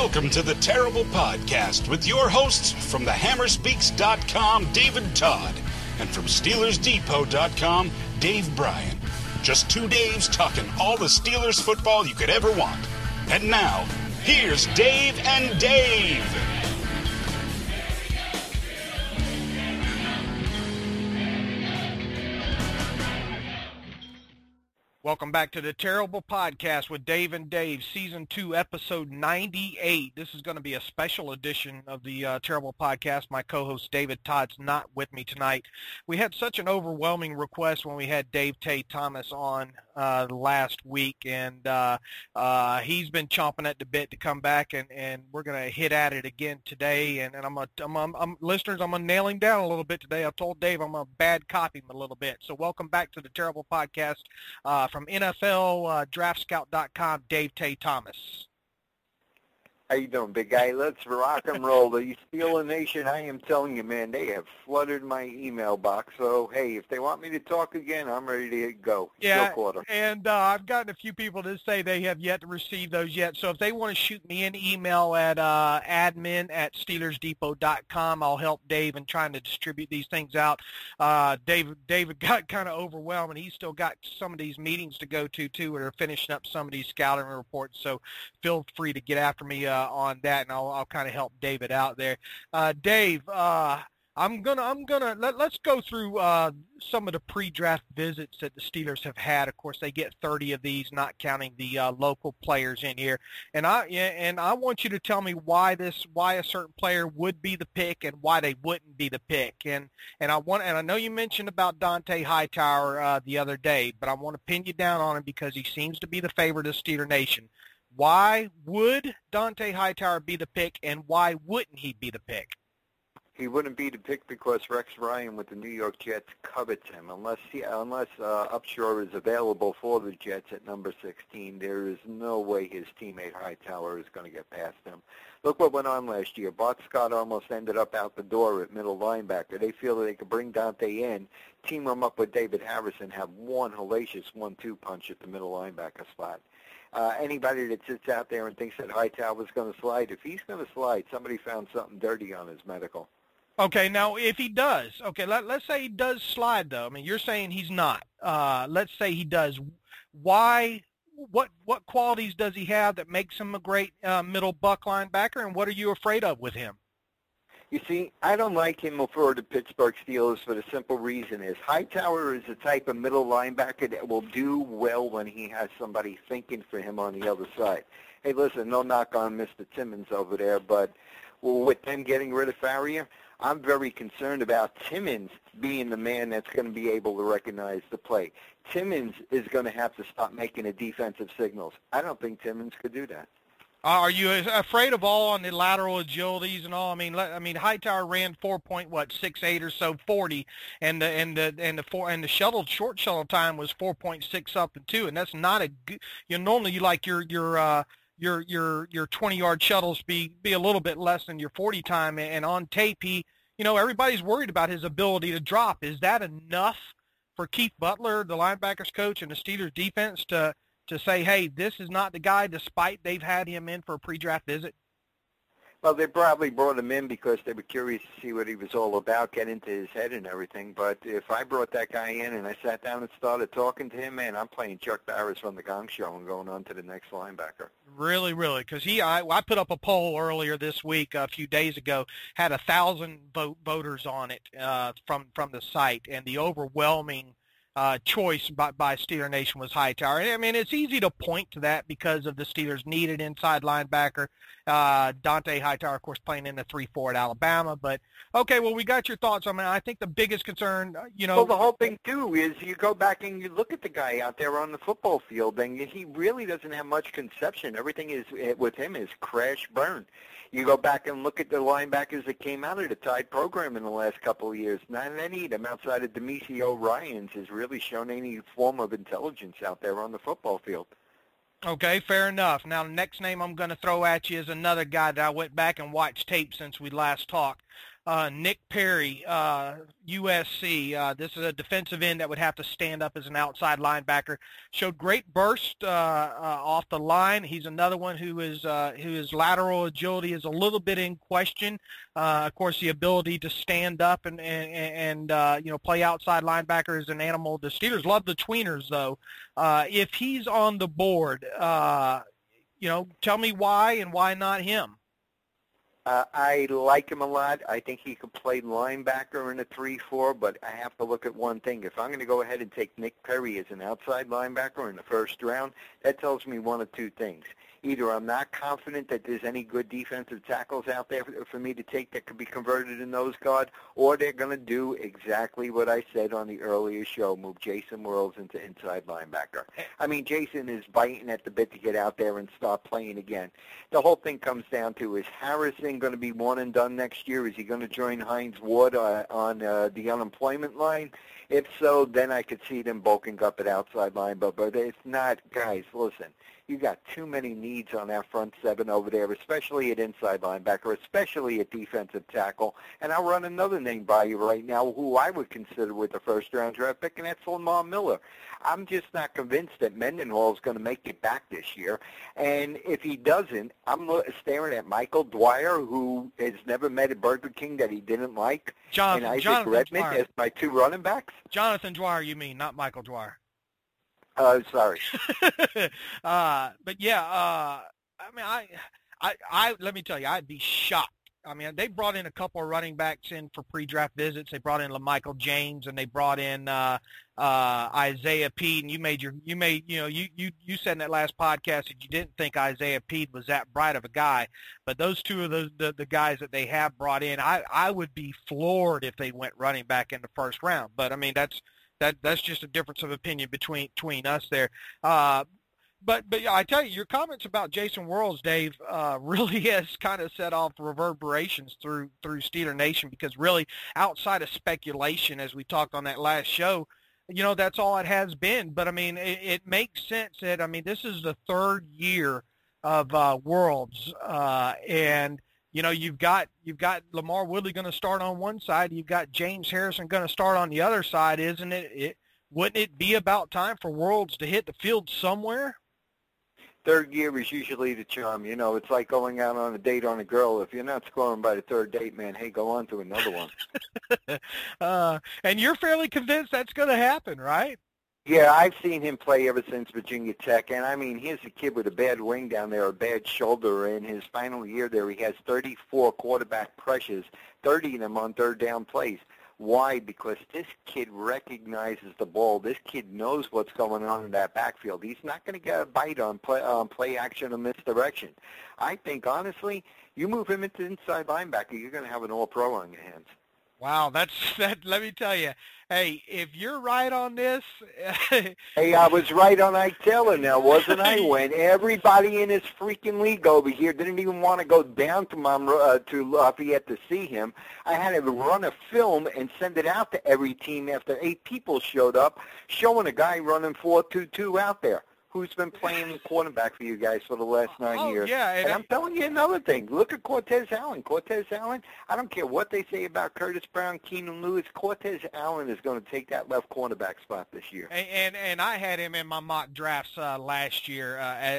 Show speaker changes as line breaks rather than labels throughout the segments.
Welcome to the Terrible Podcast with your hosts from thehammerspeaks.com, David Todd, and from SteelersDepot.com, Dave Bryan. Just two Daves talking all the Steelers football you could ever want. And now, here's Dave and Dave.
Welcome back to the Terrible Podcast with Dave and Dave, Season 2, Episode 98. This is going to be a special edition of the Terrible Podcast. My co-host David Todd's not with me tonight. We had such an overwhelming request when we had Dave Tay Thomas on last week, and he's been chomping at the bit to come back, and we're going to hit at it again today. And listeners, I'm going to nail him down a little bit today. I told Dave I'm going to bad copy him a little bit. So welcome back to the Terrible Podcast. From NFL DraftScout.com, Dave Tay Thomas.
How you doing, big guy? Let's rock and roll. The Steeler Nation, I am telling you, man, they have flooded my email box. So, hey, if they want me to talk again, I'm ready to go.
Yeah, and I've gotten a few people to say they have yet to receive those yet. So if they want to shoot me an email at admin@SteelersDepot.com, I'll help Dave in trying to distribute these things out. David got kind of overwhelmed, and he's still got some of these meetings to go to, too, where they're finishing up some of these scouting reports. So feel free to get after me on that, and I'll kind of help David out there. Dave, let's go through some of the pre-draft visits that the Steelers have had. Of course, they get 30 of these, not counting the local players in here. And I want you to tell me why a certain player would be the pick and why they wouldn't be the pick. And I know you mentioned about Dont'a Hightower the other day, but I want to pin you down on him because he seems to be the favorite of Steeler Nation. Why would Dont'a Hightower be the pick, and why wouldn't he be the pick?
He wouldn't be the pick because Rex Ryan with the New York Jets covets him. Unless Upshaw is available for the Jets at number 16, there is no way his teammate Hightower is going to get past him. Look what went on last year. Bart Scott almost ended up out the door at middle linebacker. They feel that they could bring Dont'a in, team him up with David Harrison, have one hellacious 1-2 punch at the middle linebacker spot. Anybody that sits out there and thinks that Hightower's going to slide, if he's going to slide, somebody found something dirty on his medical.
Okay, now if he does, let's say he does slide, though. I mean, you're saying he's not. Let's say he does. Why? What qualities does he have that makes him a great middle buck linebacker, and what are you afraid of with him?
You see, I don't like him for the Pittsburgh Steelers for the simple reason is Hightower is the type of middle linebacker that will do well when he has somebody thinking for him on the other side. Hey, listen, no knock on Mr. Timmons over there, but with them getting rid of Farrier, I'm very concerned about Timmons being the man that's going to be able to recognize the play. Timmons is going to have to stop making the defensive signals. I don't think Timmons could do that.
Are you afraid of all on the lateral agilities and all? I mean, Hightower ran 4.68 or so 40, and the short shuttle time was 4.6 up and 2, and that's not a good. Normally you like your 20-yard shuttles be a little bit less than your 40 time, and on tape everybody's worried about his ability to drop. Is that enough for Keith Butler, the linebackers coach, and the Steelers defense to say, hey, this is not the guy, despite they've had him in for a pre-draft visit?
Well, they probably brought him in because they were curious to see what he was all about, get into his head and everything. But if I brought that guy in and I sat down and started talking to him, man, I'm playing Chuck Barris from the Gong Show and going on to the next linebacker.
Really, really, because I put up a poll earlier this week, a few days ago, had 1,000 voters on it from the site, and the overwhelming choice by Steeler Nation was Hightower. I mean, it's easy to point to that because of the Steelers' needed inside linebacker. Dont'a Hightower, of course, playing in the 3-4 at Alabama. But, okay, well, we got your thoughts on that. I think the biggest concern,
Well, the whole thing, too, is you go back and you look at the guy out there on the football field, and he really doesn't have much conception. Everything is with him is crash burn. You go back and look at the linebackers that came out of the Tide program in the last couple of years. Not any of them outside of Demetrio Ryans has really shown any form of intelligence out there on the football field.
Okay, fair enough. Now, the next name I'm going to throw at you is another guy that I went back and watched tape since we last talked. Nick Perry, USC. This is a defensive end that would have to stand up as an outside linebacker. Showed great burst off the line. He's another one whose lateral agility is a little bit in question. Of course, the ability to stand up and play outside linebacker is an animal. The Steelers love the tweeners, though. If he's on the board, tell me why and why not him.
I like him a lot. I think he could play linebacker in a 3-4, but I have to look at one thing. If I'm going to go ahead and take Nick Perry as an outside linebacker in the first round, that tells me one of two things. Either I'm not confident that there's any good defensive tackles out there for me to take that could be converted in nose guard, or they're going to do exactly what I said on the earlier show, move Jason Worilds into inside linebacker. I mean, Jason is biting at the bit to get out there and start playing again. The whole thing comes down to, is Harrison going to be one and done next year? Is he going to join Hines Ward on the unemployment line? If so, then I could see them bulking up at outside linebacker. But if not, guys, listen. You got too many needs on that front seven over there, especially at inside linebacker, especially at defensive tackle. And I'll run another name by you right now who I would consider with the first-round draft pick, and that's Lamar Miller. I'm just not convinced that Mendenhall is going to make it back this year. And if he doesn't, I'm staring at Michael Dwyer, who has never met a Burger King that he didn't like, and Isaac Redmond as my two running backs.
Jonathan Dwyer, you mean, not Michael Dwyer.
Sorry.
But yeah, I let me tell you, I'd be shocked. I mean, they brought in a couple of running backs in for pre-draft visits. They brought in LaMichael James, and they brought in Isaiah Peed. And you said in that last podcast that you didn't think Isaiah Peed was that bright of a guy. But those two of the guys that they have brought in, I would be floored if they went running back in the first round. But I mean, that's just a difference of opinion between us there. But yeah, I tell you, your comments about Jason Worilds, Dave, really has kind of set off reverberations through Steeler Nation, because really, outside of speculation, as we talked on that last show, that's all it has been. But I mean, it makes sense that, I mean, this is the third year of Worilds, and you've got Lamar Woodley going to start on one side. You've got James Harrison going to start on the other side, isn't it? Wouldn't it be about time for Worilds to hit the field somewhere?
Third year is usually the charm. It's like going out on a date on a girl. If you're not scoring by the third date, man, hey, go on to another one.
And you're fairly convinced that's going to happen, right?
Yeah, I've seen him play ever since Virginia Tech, and I mean, here's a kid with a bad wing down there, a bad shoulder. In his final year there, he has 34 quarterback pressures, 30 of them on third down plays. Why? Because this kid recognizes the ball. This kid knows what's going on in that backfield. He's not going to get a bite on play action or misdirection. I think, honestly, you move him into inside linebacker, you're going to have an all-pro on your hands.
Wow, that. Let me tell you, hey, if you're right on this.
Hey, I was right on Ike Taylor now, wasn't I? When everybody in this freaking league over here didn't even want to go down to Lafayette to see him, I had to run a film and send it out to every team after 8 people showed up, showing a guy running 4.22 out there. Who's been playing quarterback for you guys for the last 9 years.
Yeah,
and I'm telling you another thing. Look at Cortez Allen. Cortez Allen, I don't care what they say about Curtis Brown, Keenan Lewis. Cortez Allen is going to take that left cornerback spot this year.
And I had him in my mock drafts last year,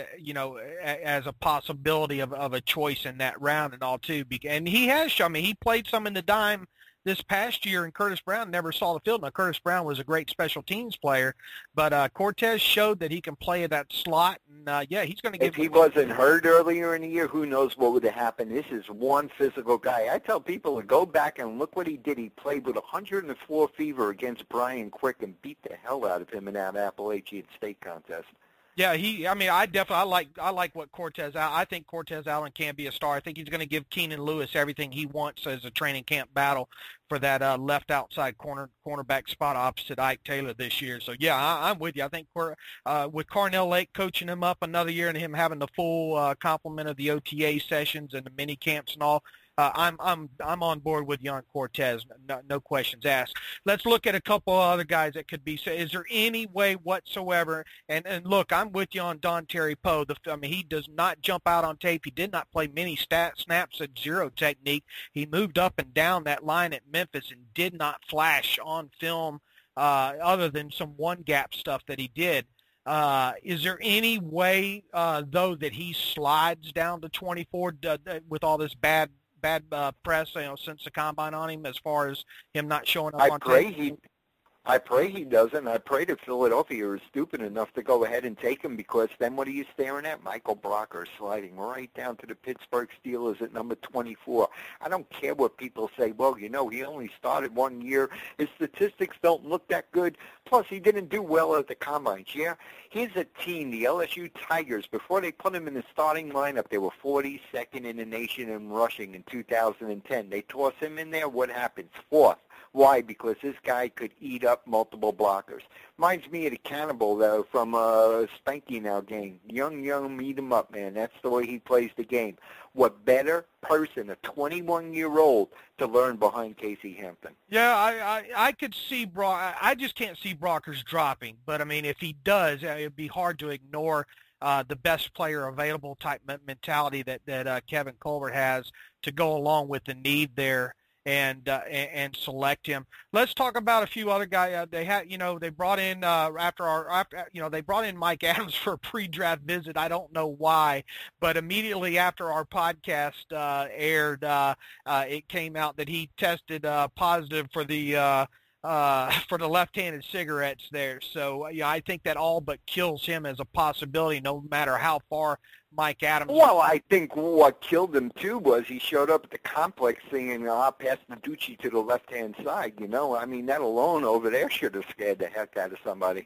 as a possibility of a choice in that round and all, too. And he has shown me. He played some in the dime this past year, and Curtis Brown never saw the field. Now, Curtis Brown was a great special teams player, but Cortez showed that he can play at that slot, and, he's going to give.
If he wasn't hurt earlier in the year, who knows what would have happened. This is one physical guy. I tell people to go back and look what he did. He played with 104 fever against Brian Quick and beat the hell out of him in that Appalachian State contest.
Yeah, I like what Cortez Allen. I think Cortez Allen can be a star. I think he's going to give Keenan Lewis everything he wants as a training camp battle for that left outside cornerback spot opposite Ike Taylor this year. So yeah, I'm with you. I think with Carnell Lake coaching him up another year and him having the full complement of the OTA sessions and the mini camps and all, I'm on board with you on Cortez. No questions asked. Let's look at a couple of other guys that could be. So is there any way whatsoever? And look, I'm with you on Don Terry Poe. I mean, he does not jump out on tape. He did not play many snaps at zero technique. He moved up and down that line at Memphis and did not flash on film, other than some one gap stuff that he did. Is there any way, though, that he slides down to 24 with all this bad press, since the combine on him, as far as him not showing up on tape?
I pray he doesn't. I pray that Philadelphia is stupid enough to go ahead and take him, because then what are you staring at? Michael Brocker sliding right down to the Pittsburgh Steelers at number 24. I don't care what people say. Well, he only started 1 year. His statistics don't look that good. Plus, he didn't do well at the combines. Yeah, here's a team, the LSU Tigers. Before they put him in the starting lineup, they were 42nd in the nation in rushing in 2010. They toss him in there. What happens? Fourth. Why? Because this guy could eat up multiple blockers. Reminds me of the cannibal, though, from Spanky Now game. Young, eat him up, man. That's the way he plays the game. What better person, a 21-year-old, to learn behind Casey Hampton?
Yeah, I could see I just can't see Brockers dropping. But, I mean, if he does, it would be hard to ignore the best player available type mentality that Kevin Colbert has to go along with the need there. And select him. Let's talk about a few other guys. They brought in they brought in Mike Adams for a pre-draft visit. I don't know why, but immediately after our podcast aired, it came out that he tested positive for the left-handed cigarettes there. So I think that all but kills him as a possibility, no matter how far Mike Adams.
Well, I think what killed him too was he showed up at the complex singing pass the Ducci to the left-hand side. I mean, that alone over there should have scared the heck out of somebody.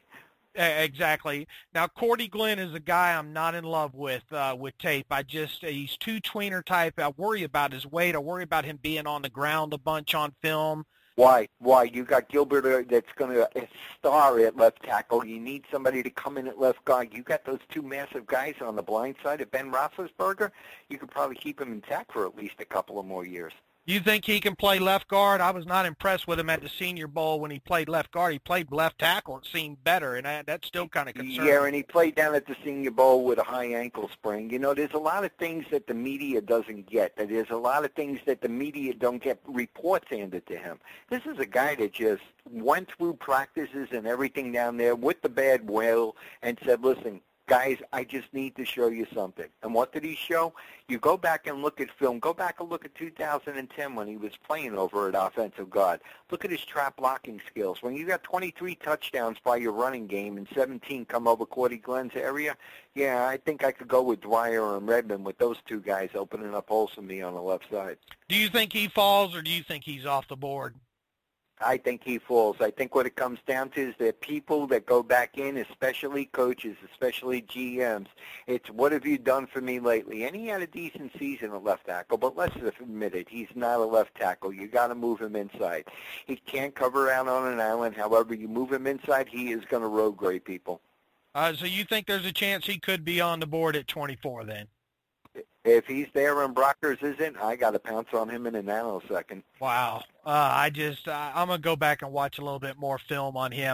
Exactly. Now, Cordy Glenn is a guy I'm not in love with tape. He's too tweener type. I worry about his weight. I worry about him being on the ground a bunch on film.
Why? You got Gilbert that's going to star at left tackle. You need somebody to come in at left guard. You got those two massive guys on the blind side of Ben Roethlisberger. You could probably keep him intact for at least a couple of more years.
You think he can play left guard? I was not impressed with him at the Senior Bowl when he played left guard. He played left tackle. It seemed better, and that's still kind of concerning.
Yeah, and he played down at the Senior Bowl with a high ankle sprain. There's a lot of things that the media doesn't get. There's a lot of things that the media don't get reports handed to him. This is a guy that just went through practices and everything down there with the bad will and said, listen, guys, I just need to show you something. And what did he show? You go back and look at film. Go back and look at 2010 when he was playing over at offensive guard. Look at his trap blocking skills. When you got 23 touchdowns by your running game and 17 come over Cordy Glenn's area, yeah, I think I could go with Dwyer and Redmond with those two guys opening up holes for me on the left side.
Do you think he falls, or do you think he's off the board?
I think he falls. I think what it comes down to is that people that go back in, especially coaches, especially GMs, it's what have you done for me lately? And he had a decent season at left tackle, but let's admit it, he's not a left tackle. You got to move him inside. He can't cover out on an island. However, you move him inside, he is going to road grade people.
So you think there's a chance he could be on the board at 24 then?
If he's there and Brockers isn't, I got to pounce on him in a nanosecond.
Wow. I'm going to go back and watch a little bit more film on him.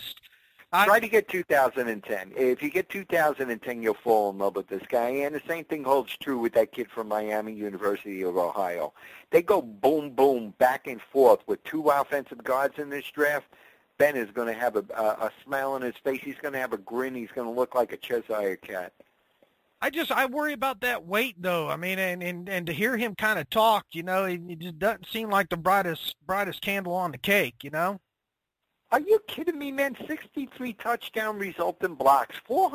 Try to get 2010. If you get 2010, you'll fall in love with this guy. And the same thing holds true with that kid from Miami University of Ohio. They go boom, boom, back and forth with two offensive guards in this draft. Ben is going to have a smile on his face. He's going to have a grin. He's going to look like a Cheshire cat.
I worry about that weight, though. I mean, and to hear him kind of talk, it just doesn't seem like the brightest candle on the cake,
Are you kidding me, man? 63 touchdown resultant blocks,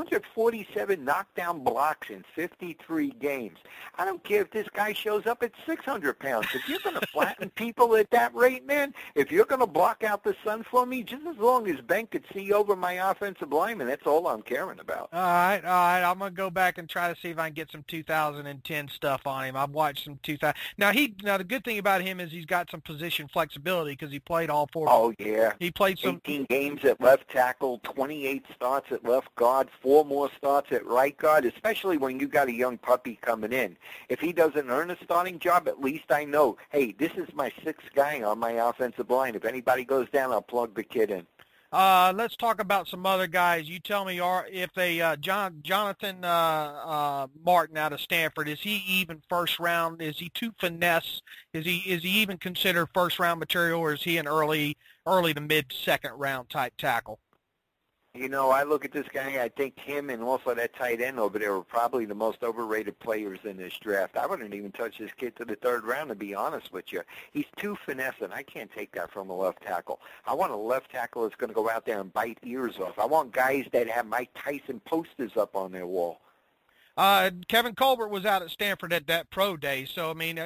447 knockdown blocks in 53 games. I don't care if this guy shows up at 600 pounds. If you're going to flatten people at that rate, man, if you're going to block out the sun for me, just as long as Ben could see over my offensive lineman, that's all I'm caring about.
All right. I'm going to go back and try to see if I can get some 2010 stuff on him. I've watched some 2000. Now, the good thing about him is he's got some position flexibility because he played all four.
Oh, yeah.
He played
18 games at left tackle, 28 starts at left guard, 4 more starts at right guard, especially when you got a young puppy coming in. If he doesn't earn a starting job, at least I know, hey, this is my 6th guy on my offensive line. If anybody goes down, I'll plug the kid in.
Let's talk about some other guys. You tell me, if Jonathan Martin out of Stanford, is he even first round? Is he too finesse? Is he even considered first round material, or is he an early to mid second round type tackle?
You know, I look at this guy, I think him and also that tight end over there are probably the most overrated players in this draft. I wouldn't even touch this kid to the 3rd round, to be honest with you. He's too finessing. I can't take that from a left tackle. I want a left tackle that's going to go out there and bite ears off. I want guys that have Mike Tyson posters up on their wall.
Kevin Colbert was out at Stanford at that pro day, so, I mean,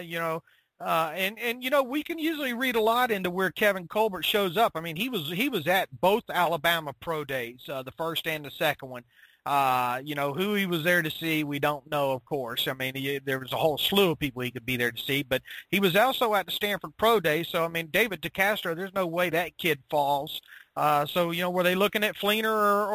we can usually read a lot into where Kevin Colbert shows up. I mean, he was at both Alabama pro days, the first and the second one. Who he was there to see, we don't know, of course. I mean, there was a whole slew of people he could be there to see, but he was also at the Stanford pro day. So, I mean, David DeCastro, there's no way that kid falls. Were they looking at Fleener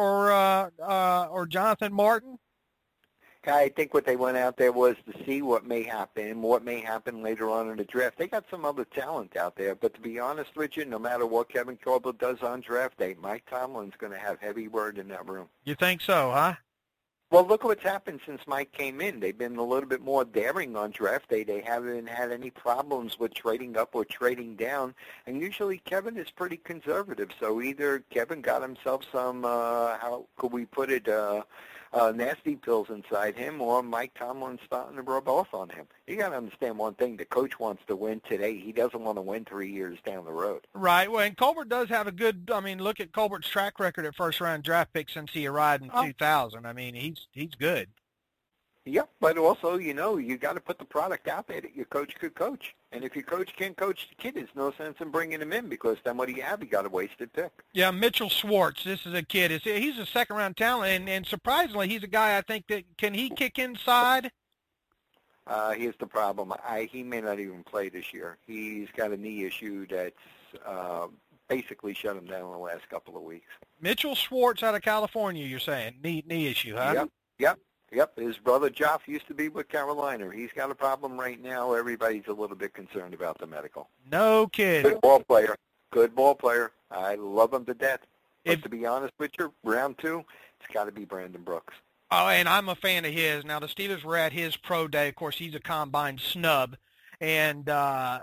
or Jonathan Martin?
I think what they went out there was to see what may happen later on in the draft. They got some other talent out there, but to be honest with you, no matter what Kevin Colbert does on draft day, Mike Tomlin's going to have heavy word in that room.
You think so, huh?
Well, look what's happened since Mike came in. They've been a little bit more daring on draft day. They haven't had any problems with trading up or trading down, and usually Kevin is pretty conservative. So either Kevin got himself some, how could we put it, nasty pills inside him, or Mike Tomlin's starting to rub off on him. You got to understand one thing. The coach wants to win today. He doesn't want to win 3 years down the road.
Right. Well, and Colbert does have a good, I mean, look at Colbert's track record at first-round draft pick since he arrived in 2000. I mean, he's good.
Yep, but also, you got to put the product out there that your coach could coach. And if your coach can't coach the kid, there's no sense in bringing him in, because then what do you have? You got a wasted pick.
Yeah, Mitchell Schwartz. This is a kid. He's a second-round talent, and surprisingly, he's a guy I think that can he kick inside?
Here's the problem. He may not even play this year. He's got a knee issue that's basically shut him down in the last couple of weeks.
Mitchell Schwartz out of California, you're saying? Knee issue, huh?
Yep. His brother Joff used to be with Carolina. He's got a problem right now. Everybody's a little bit concerned about the medical.
No kidding.
Good ball player. I love him to death. But to be honest with you, round 2, it's got to be Brandon Brooks.
Oh, and I'm a fan of his. Now, the Steelers were at his pro day. Of course, he's a combine snub. And the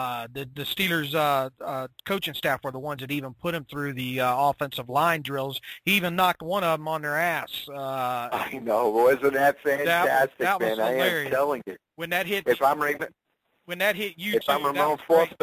Steelers coaching staff were the ones that even put him through the offensive line drills. He even knocked one of them on their ass.
I know. Wasn't that fantastic,
that was
man?
hilarious.
I am telling you.
When that hit
YouTube, if I'm Ramon Foster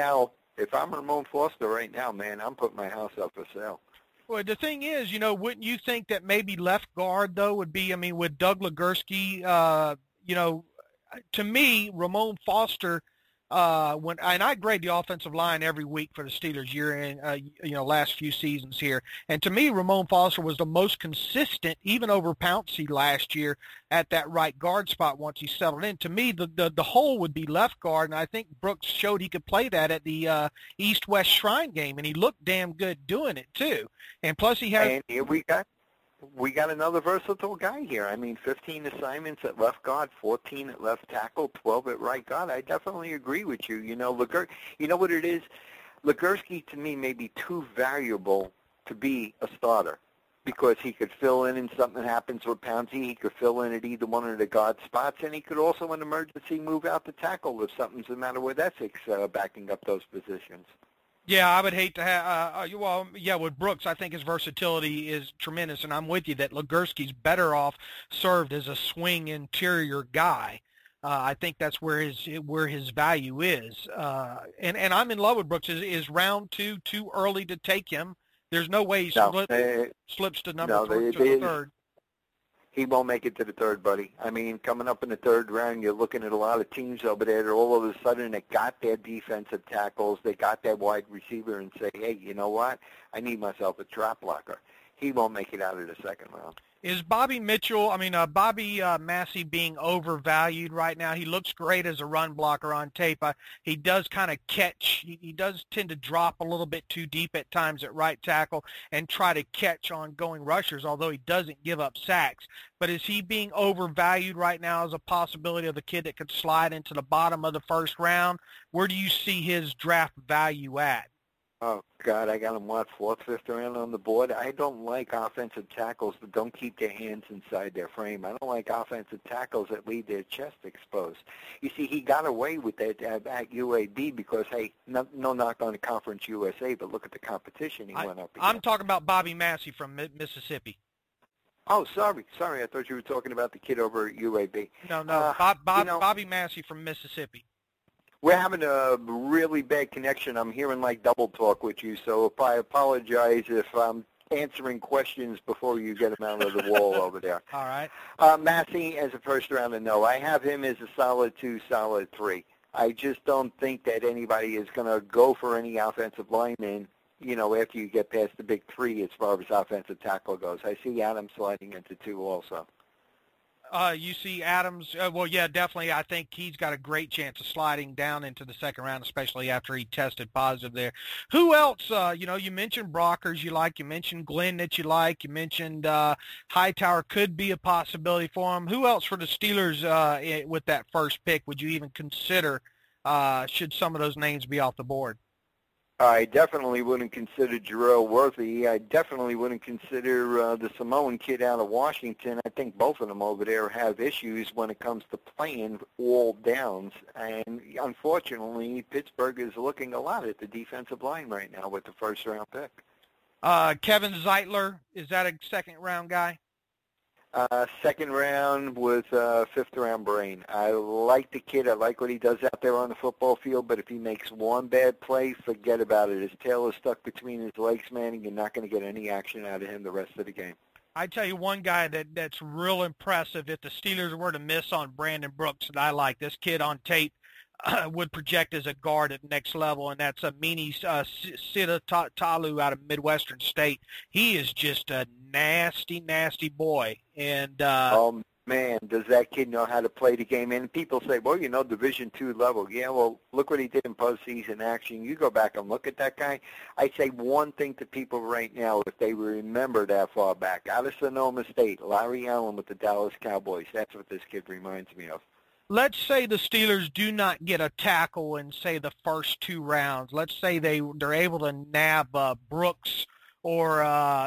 right now, man, I'm putting my house up for sale.
Well, the thing is, wouldn't you think that maybe left guard, though, would be, I mean, with Doug Legursky, to me, Ramon Foster, and I grade the offensive line every week for the Steelers last few seasons here. And to me, Ramon Foster was the most consistent, even over Pouncey last year, at that right guard spot once he settled in. To me, the hole would be left guard, and I think Brooks showed he could play that at the East-West Shrine game, and he looked damn good doing it, too. And plus he has...
And here we got another versatile guy here. I mean, 15 assignments at left guard, 14 at left tackle, 12 at right guard. I definitely agree with you. You know what it is? Legursky, to me, may be too valuable to be a starter, because he could fill in and something happens with Pouncey. He could fill in at either one of the guard spots, and he could also, in emergency, move out to tackle if something's the matter with Essex backing up those positions.
Yeah, I would hate to have, with Brooks, I think his versatility is tremendous, and I'm with you that Legursky's better off served as a swing interior guy. I think that's where his value is. And I'm in love with Brooks. Is round 2 too early to take him? There's no way he slips to number 3.
He won't make it to the 3rd, buddy. I mean, coming up in the 3rd round, you're looking at a lot of teams over there that all of a sudden they got their defensive tackles, they got their wide receiver, and say, hey, you know what? I need myself a drop blocker. He won't make it out of the 2nd round.
Is Bobby Massey being overvalued right now? He looks great as a run blocker on tape. He does kind of catch. He does tend to drop a little bit too deep at times at right tackle and try to catch on going rushers, although he doesn't give up sacks. But is he being overvalued right now as a possibility of a kid that could slide into the bottom of the first round? Where do you see his draft value at?
Oh, God, I got him, fourth, fifth round on the board. I don't like offensive tackles that don't keep their hands inside their frame. I don't like offensive tackles that leave their chest exposed. You see, he got away with that at UAB because, hey, no knock on the Conference USA, but look at the competition he went up against.
I'm talking about Bobby Massey from Mississippi.
Oh, sorry. I thought you were talking about the kid over at UAB.
No, Bobby Massey from Mississippi.
We're having a really bad connection. I'm hearing like double talk with you, so I apologize if I'm answering questions before you get them out of the wall over there.
All right.
Massey as a first rounder, no. I have him as a solid 2, solid 3. I just don't think that anybody is going to go for any offensive lineman, after you get past the big 3 as far as offensive tackle goes. I see Adams sliding into 2 also.
You see Adams, yeah, definitely. I think he's got a great chance of sliding down into the second round, especially after he tested positive there. Who else, you mentioned Brockers you like, you mentioned Glenn that you like, you mentioned Hightower could be a possibility for him. Who else for the Steelers with that first pick would you even consider should some of those names be off the board?
I definitely wouldn't consider Jarrell Worthy. I definitely wouldn't consider the Samoan kid out of Washington. I think both of them over there have issues when it comes to playing all downs. And unfortunately, Pittsburgh is looking a lot at the defensive line right now with the first-round pick.
Kevin Zeitler, is that a second-round guy?
Second round with fifth round brain. I like the kid. I like what he does out there on the football field, but if he makes one bad play, forget about it. His tail is stuck between his legs, man, and you're not going to get any action out of him the rest of the game.
I tell you one guy that's real impressive if the Steelers were to miss on Brandon Brooks that I like. This kid on tape would project as a guard at next level, and that's Amini Sita-Talu out of Midwestern State. He is just a nasty, nasty boy. And
oh, man, does that kid know how to play the game? And people say, well, Division II level. Yeah, well, look what he did in postseason action. You go back and look at that guy. I say one thing to people right now, if they remember that far back. Out of Sonoma State, Larry Allen with the Dallas Cowboys. That's what this kid reminds me of.
Let's say the Steelers do not get a tackle in, say, the first 2 rounds. Let's say they're able to nab Brooks or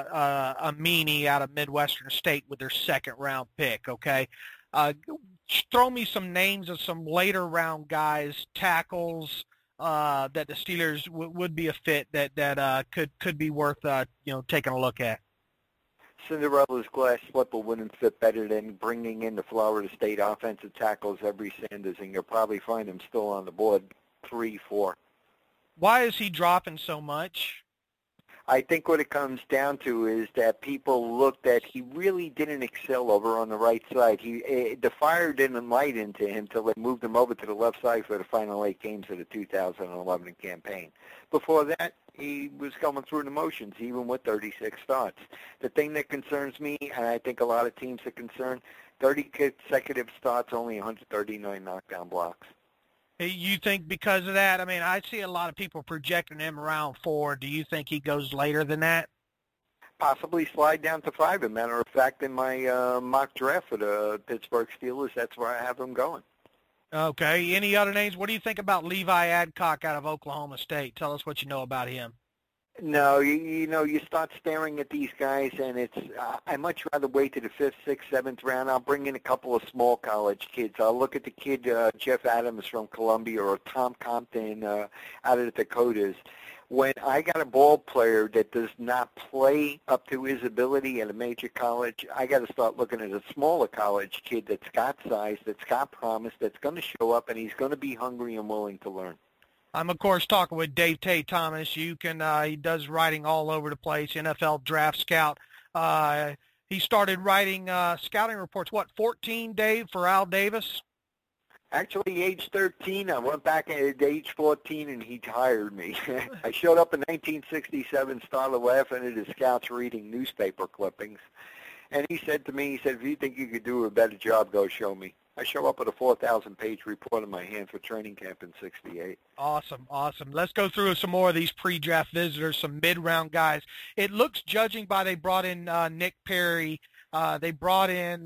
Amini out of Midwestern State with their second-round pick, okay? Throw me some names of some later-round guys, tackles, that the Steelers would be a fit that could be worth taking a look at.
Cinderella's glass slipper wouldn't fit better than bringing in the Florida State offensive tackles, Every Sanders, and you'll probably find him still on the board 3, 4.
Why is he dropping so much?
I think what it comes down to is that people looked at he really didn't excel over on the right side. The fire didn't light into him until they moved him over to the left side for the final 8 games of the 2011 campaign. Before that, he was going through the motions, even with 36 starts. The thing that concerns me, and I think a lot of teams are concerned, 30 consecutive starts, only 139 knockdown blocks.
You think because of that? I mean, I see a lot of people projecting him around 4. Do you think he goes later than that?
Possibly slide down to 5. As a matter of fact, in my mock draft for the Pittsburgh Steelers, that's where I have him going.
Okay. Any other names? What do you think about Levi Adcock out of Oklahoma State? Tell us what you know about him.
No, you start staring at these guys, and it's I much rather wait to the 5th, 6th, 7th round. I'll bring in a couple of small college kids. I'll look at the kid Jeff Adams from Columbia or Tom Compton out of the Dakotas. When I got a ball player that does not play up to his ability at a major college, I got to start looking at a smaller college kid that's got size, that's got promise, that's going to show up, and he's going to be hungry and willing to learn.
I'm, of course, talking with Dave Tay Thomas. You can he does writing all over the place, NFL Draft Scout. He started writing scouting reports, 14, Dave, for Al Davis?
Actually, age 13. I went back at age 14, and he hired me. I showed up in 1967, started laughing at his scouts reading newspaper clippings. And he said to me, he said, if you think you could do a better job, go show me. I show up with a 4,000-page report in my hand for training camp in '68.
Awesome, awesome. Let's go through some more of these pre-draft visitors, some mid-round guys. It looks, judging by they brought in Nick Perry, they brought in,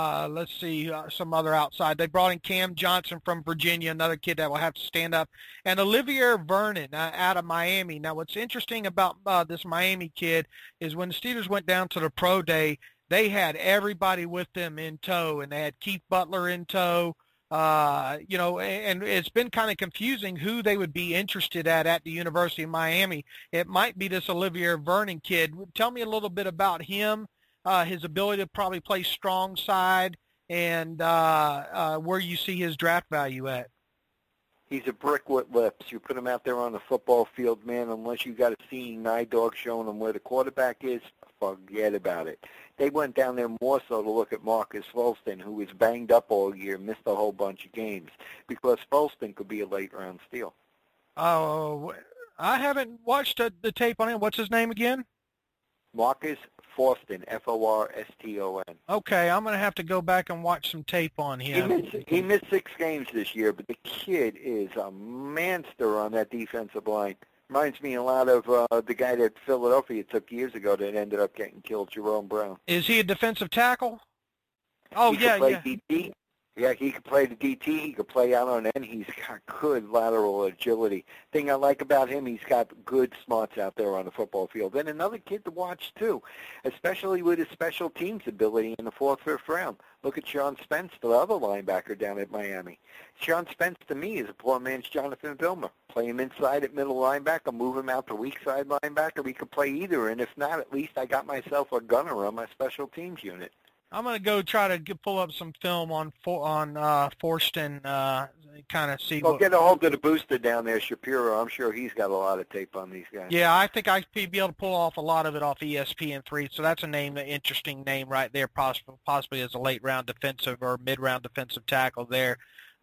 some other outside. They brought in Cam Johnson from Virginia, another kid that will have to stand up, and Olivier Vernon out of Miami. Now, what's interesting about this Miami kid is when the Steelers went down to the pro day, they had everybody with them in tow, and they had Keith Butler in tow. And it's been kind of confusing who they would be interested at the University of Miami. It might be this Olivier Vernon kid. Tell me a little bit about him, his ability to probably play strong side, and where you see his draft value at.
He's a brick with lips. You put him out there on the football field, man, unless you got a seeing eye dog showing him where the quarterback is, forget about it. They went down there more so to look at Marcus Folston, who was banged up all year, missed a whole bunch of games, because Folston could be a late-round steal.
Oh, I haven't watched the tape on him. What's his name again?
Marcus Forston, Forston.
Okay, I'm going to have to go back and watch some tape on him.
He missed 6 games this year, but the kid is a monster on that defensive line. Reminds me a lot of the guy that Philadelphia took years ago that ended up getting killed, Jerome Brown.
Is he a defensive tackle? Oh,
he could play DT. Yeah, he could play the DT. He could play out on end. He's got good lateral agility. Thing I like about him, he's got good smarts out there on the football field. And another kid to watch, too, especially with his special teams ability in the 4th, 5th round. Look at Sean Spence, the other linebacker down at Miami. Sean Spence, to me, is a poor man's Jonathan Vilma. Play him inside at middle linebacker, move him out to weak side linebacker. He could play either, and if not, at least I got myself a gunner on my special teams unit.
I'm going to go try to pull up some film on Forston, kind of see.
Well, get a hold of the booster down there, Shapiro. I'm sure he's got a lot of tape on these guys.
Yeah, I think I'd be able to pull off a lot of it off ESPN3. So that's an interesting name right there, possibly as a late-round defensive or mid-round defensive tackle there.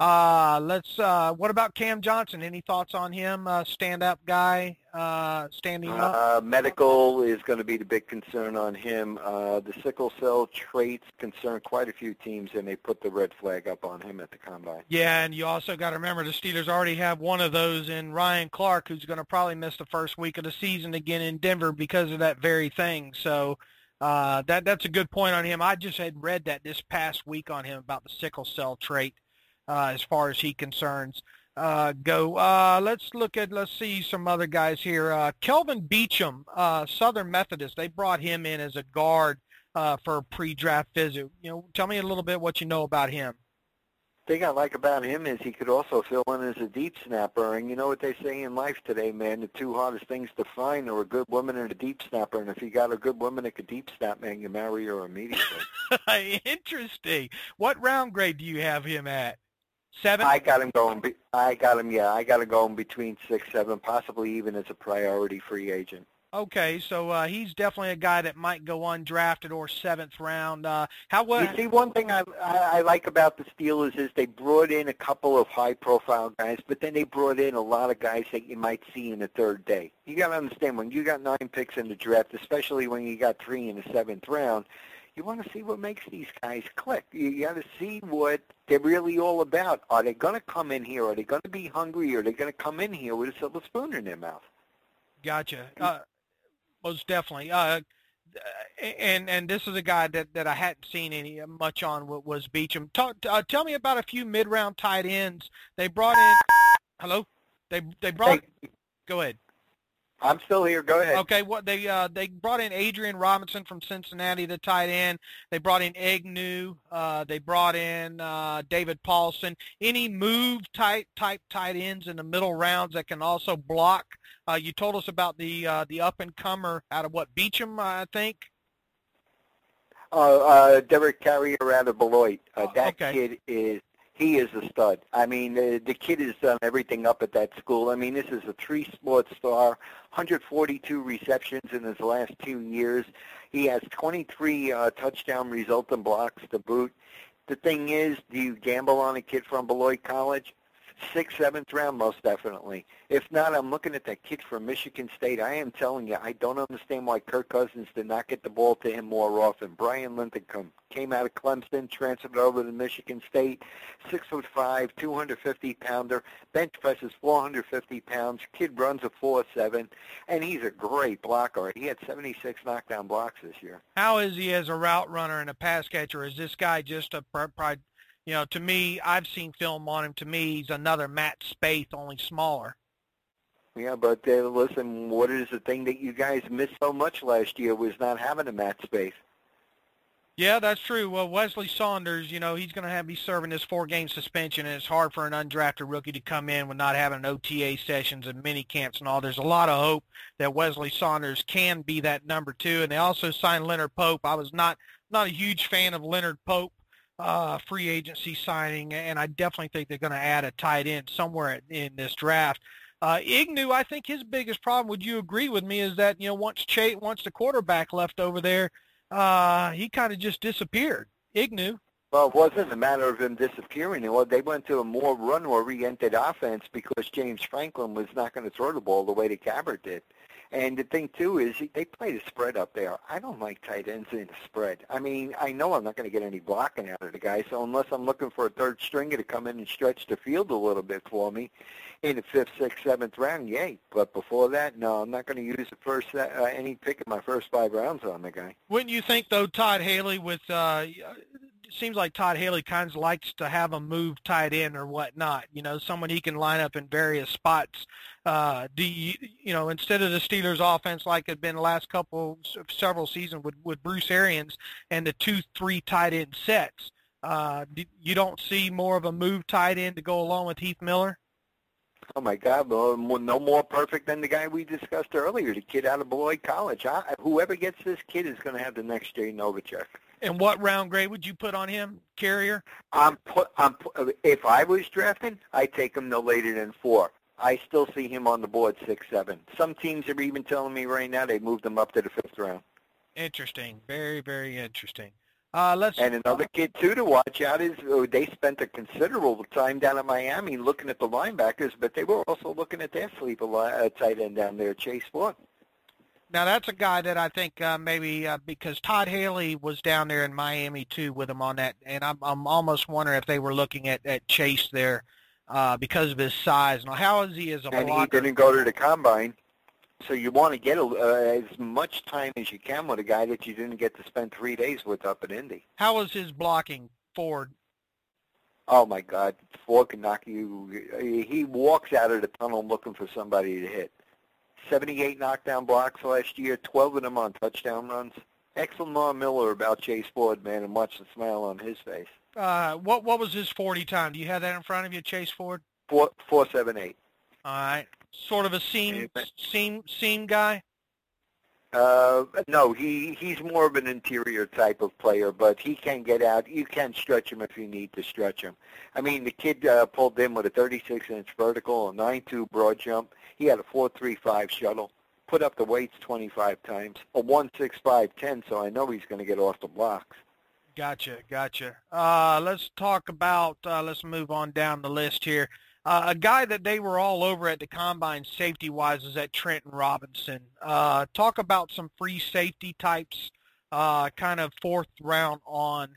What about Cam Johnson? Any thoughts on him? Stand-up guy, standing up?
Medical is going to be the big concern on him. The sickle cell traits concern quite a few teams, and they put the red flag up on him at the combine.
Yeah, and you also got to remember the Steelers already have one of those in Ryan Clark, who's going to probably miss the first week of the season again in Denver because of that very thing. So that's a good point on him. I just had read that this past week on him about the sickle cell trait. As far as he concerns, let's see some other guys here. Kelvin Beachum, Southern Methodist. They brought him in as a guard for a pre-draft visit. Tell me a little bit what you know about him.
The thing I like about him is he could also fill in as a deep snapper. And you know what they say in life today, man, the 2 hardest things to find are a good woman and a deep snapper. And if you got a good woman that could deep snap, man, you marry her immediately.
Interesting. What round grade do you have him at? 7?
I got him going between 6, 7, possibly even as a priority free agent.
Okay, so he's definitely a guy that might go undrafted or 7th round.
You see, one thing I like about the Steelers is they brought in a couple of high-profile guys, but then they brought in a lot of guys that you might see in the 3rd day. You got to understand, when you got 9 picks in the draft, especially when you got 3 in the 7th round, you want to see what makes these guys click. You got to see what they're really all about. Are they going to come in here? Are they going to be hungry? Or are they going to come in here with a silver spoon in their mouth?
Gotcha. Most definitely. And this is a guy that I hadn't seen much on was Beachum. Tell me about a few mid-round tight ends. They brought in. Hello. They brought. Go ahead.
I'm still here. Go ahead.
Okay, they brought in Adrian Robinson from Cincinnati, the tight end. They brought in Agnew. They brought in David Paulson. Any type tight ends in the middle rounds that can also block? You told us about the up-and-comer out of Beachum, I think?
Derek Carrier out of Beloit. Kid He is a stud. I mean, the kid has done everything up at that school. I mean, this is a 3-sport star, 142 receptions in his last 2 years. He has 23 touchdown resultant blocks to boot. The thing is, do you gamble on a kid from Beloit College? Sixth, seventh round, most definitely. If not, I'm looking at that kid from Michigan State. I am telling you, I don't understand why Kirk Cousins did not get the ball to him more often. Brian Linthicum came out of Clemson, transferred over to Michigan State, 6'5", 250-pounder, bench presses 450 pounds. Kid runs a 4.7, and he's a great blocker. He had 76 knockdown blocks this year.
How is he as a route runner and a pass catcher? Is this guy just a to me, I've seen film on him. To me, he's another Matt Spaeth, only smaller.
Yeah, but listen, what is the thing that you guys missed so much last year was not having a Matt Spaeth.
Yeah, that's true. Well, Wesley Saunders, he's going to be serving this 4-game suspension, and it's hard for an undrafted rookie to come in with not having OTA sessions and mini camps and all. There's a lot of hope that Wesley Saunders can be that number 2, and they also signed Leonard Pope. I was not a huge fan of Leonard Pope. Free agency signing, and I definitely think they're going to add a tight end somewhere in this draft. Ignu, I think his biggest problem, would you agree with me, is that, once the quarterback left over there, he kind of just disappeared. Ignu.
Well, it wasn't a matter of him disappearing. They went to a more run-oriented offense because James Franklin was not going to throw the ball the way that Gabbert did. And the thing, too, is they played a spread up there. I don't like tight ends in a spread. I mean, I know I'm not going to get any blocking out of the guy, so unless I'm looking for a third stringer to come in and stretch the field a little bit for me in the 5th, 6th, 7th round, yay. But before that, no, I'm not going to use any pick in my first 5 rounds on the guy.
Wouldn't you think, though, Todd Haley it seems like Todd Haley kind of likes to have a move tight end or whatnot, someone he can line up in various spots. Instead of the Steelers offense like it had been the last several seasons with Bruce Arians and the 2-3 tight end sets, you don't see more of a move tight end to go along with Heath Miller?
Oh, my God, no more perfect than the guy we discussed earlier, the kid out of Beloit College. Whoever gets this kid is going to have the next Jay Novacek.
And what round grade would you put on him, Carrier?
If I was drafting, I'd take him no later than 4. I still see him on the board 6, 7. Some teams are even telling me right now they moved him up to the 5th round.
Interesting. Very, very interesting.
And another kid, too, to watch out is they spent a considerable time down at Miami looking at the linebackers, but they were also looking at their sleeper tight end down there, Chase Ford.
Now, that's a guy that I think maybe because Todd Haley was down there in Miami, too, with him on that, and I'm almost wondering if they were looking at Chase there because of his size. Now, how is he as a blocker?
And he didn't go to the combine, so you want to get as much time as you can with a guy that you didn't get to spend 3 days with up in Indy.
How was his blocking, Ford?
Oh, my God. Ford can knock you. He walks out of the tunnel looking for somebody to hit. 78 knockdown blocks last year, 12 of them on touchdown runs. Excellent Lamar Miller about Chase Ford, man, and watch the smile on his face.
What was his 40 time? Do you have that in front of you, Chase Ford?
4.78.
All right. Sort of a seam guy?
No, he's more of an interior type of player, but he can get out. You can stretch him if you need to stretch him. I mean, the kid pulled in with a 36-inch vertical, a 9.2 broad jump. He had a 4.35 shuttle, put up the weights 25 times, a 1.65 10, so I know he's going to get off the blocks.
Gotcha. Let's talk about, let's move on down the list here. A guy that they were all over at the Combine safety-wise is that Trenton Robinson. Talk about some free safety types, kind of 4th round on.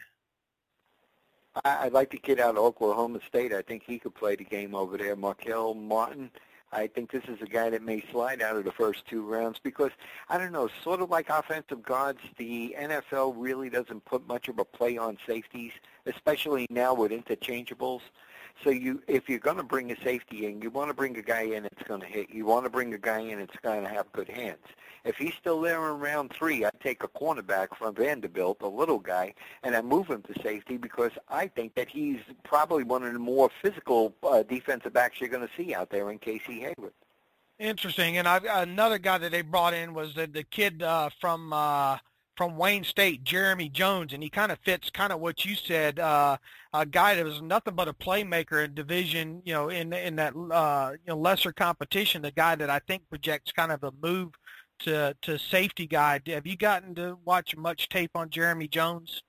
I like the kid out of Oklahoma State. I think he could play the game over there. Markel Martin. I think this is a guy that may slide out of the first 2 rounds because, I don't know, sort of like offensive guards, the NFL really doesn't put much of a play on safeties, especially now with interchangeables. So if you're going to bring a safety in, you want to bring a guy in that's going to hit. You want to bring a guy in that's going to have good hands. If he's still there in round 3, I'd take a cornerback from Vanderbilt, a little guy, and I move him to safety because I think that he's probably one of the more physical defensive backs you're going to see out there in Casey Hayward.
Interesting. And another guy that they brought in was the kid from Wayne State, Jeremy Jones, and he kind of fits kind of what you said, a guy that was nothing but a playmaker in division, in that lesser competition, the guy that I think projects kind of a move to safety guy. Have you gotten to watch much tape on Jeremy Jones?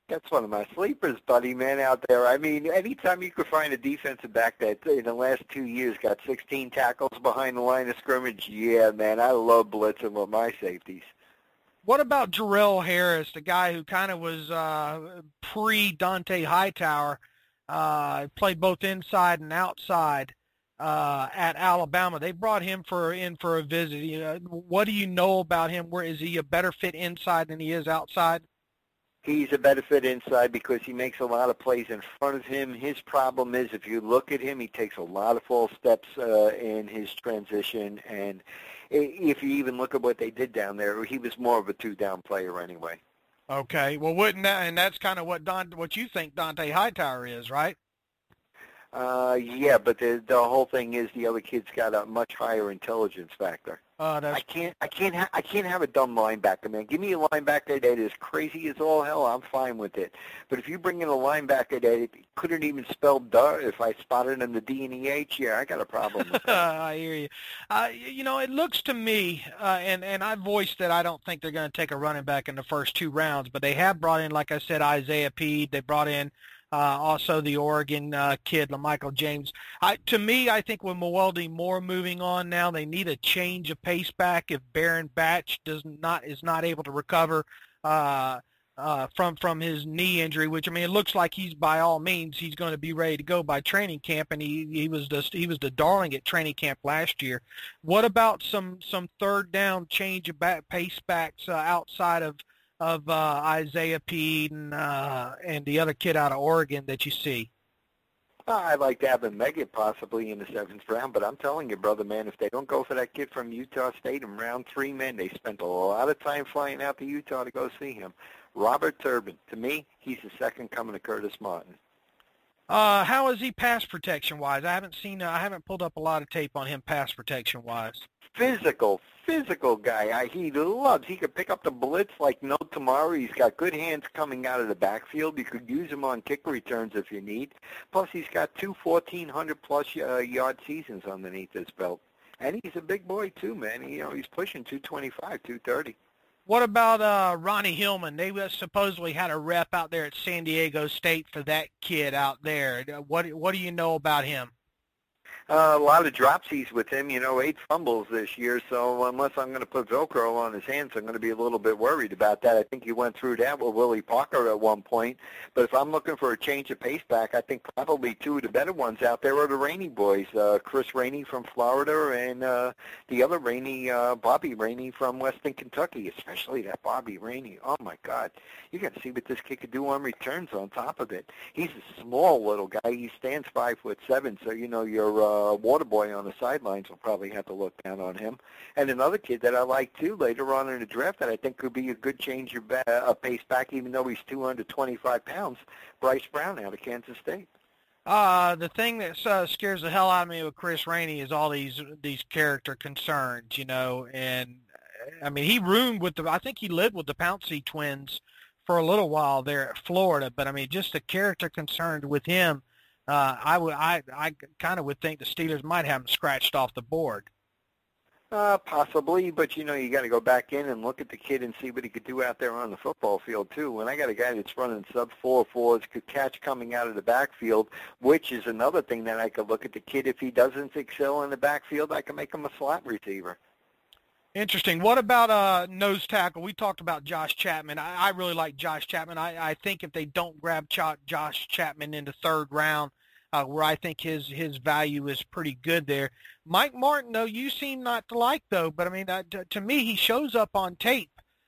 That's one of my sleepers, buddy, man, out there. I mean, anytime you could find a defensive back that in the last 2 years got 16 tackles behind the line of scrimmage, yeah, man, I love blitzing with my safeties.
What about Jarrell Harris, the guy who kind of was pre-Dante Hightower, played both inside and outside at Alabama? They brought him in for a visit. What do you know about him? Where is he a better fit inside than he is outside?
He's a better fit inside because he makes a lot of plays in front of him. His problem is if you look at him, he takes a lot of false steps in his transition. And if you even look at what they did down there, he was more of a two-down player anyway.
Okay. Well, wouldn't that, and that's kind of what you think Dante Hightower is, right?
Yeah, but the whole thing is the other kid's got a much higher intelligence factor. I can't have a dumb linebacker, man. Give me a linebacker that is crazy as all hell. I'm fine with it. But if you bring in a linebacker that couldn't even spell "duh" if I spotted him the D and the H, yeah, I got a problem with that.
I hear you. It looks to me, and I voiced that I don't think they're going to take a running back in the first 2 rounds, but they have brought in, like I said, Isaiah Peed. They brought in also the Oregon kid, LaMichael James. To me, I think with Mewelde Moore moving on now, they need a change of pace back if Baron Batch is not able to recover from his knee injury, which, I mean, it looks like he's by all means he's going to be ready to go by training camp, and he was the darling at training camp last year. What about some third down change of pace backs outside of Isaiah Peed and the other kid out of Oregon that you see?
I'd like to have him make it possibly in the 7th round, but I'm telling you, brother, man, if they don't go for that kid from Utah State in round 3, man, they spent a lot of time flying out to Utah to go see him. Robert Turbin, to me, he's the second coming to Curtis Martin.
How is he pass protection-wise? I haven't pulled up a lot of tape on him pass protection-wise.
Physical guy. He could pick up the blitz like no tomorrow. He's got good hands coming out of the backfield. You could use him on kick returns if you need. Plus, he's got 2 1,400-plus yard seasons underneath his belt. And he's a big boy, too, man. He's pushing 225, 230.
What about Ronnie Hillman? They supposedly had a rep out there at San Diego State for that kid out there. What do you know about him?
A lot of dropsies with him, 8 fumbles this year, so unless I'm going to put Velcro on his hands, I'm going to be a little bit worried about that. I think he went through that with Willie Parker at one point, but if I'm looking for a change of pace back, I think probably 2 of the better ones out there are the Rainey boys, Chris Rainey from Florida and the other Rainey, Bobby Rainey from Western Kentucky, especially that Bobby Rainey. Oh, my God. You got to see what this kid could do on returns on top of it. He's a small little guy. He stands 5'7", so, your water boy on the sidelines will probably have to look down on him. And another kid that I like, too, later on in the draft that I think could be a good change of pace back, even though he's 225 pounds, Bryce Brown out of Kansas State.
The thing that scares the hell out of me with Chris Rainey is all these character concerns, and, I mean, he roomed I think he lived with the Pouncey twins for a little while there at Florida, but, I mean, just the character concerns with him, I kind of would think the Steelers might have him scratched off the board.
Possibly, but you got to go back in and look at the kid and see what he could do out there on the football field too. When I got a guy that's running sub 4.4s, could catch coming out of the backfield, which is another thing that I could look at the kid. If he doesn't excel in the backfield, I can make him a slot receiver.
Interesting. What about nose tackle? We talked about Josh Chapman. I really like Josh Chapman. I think if they don't grab Josh Chapman in the 3rd round, where I think his value is pretty good there. Mike Martin, though, you seem not to like, though. But, I mean, to me, he shows up on tape.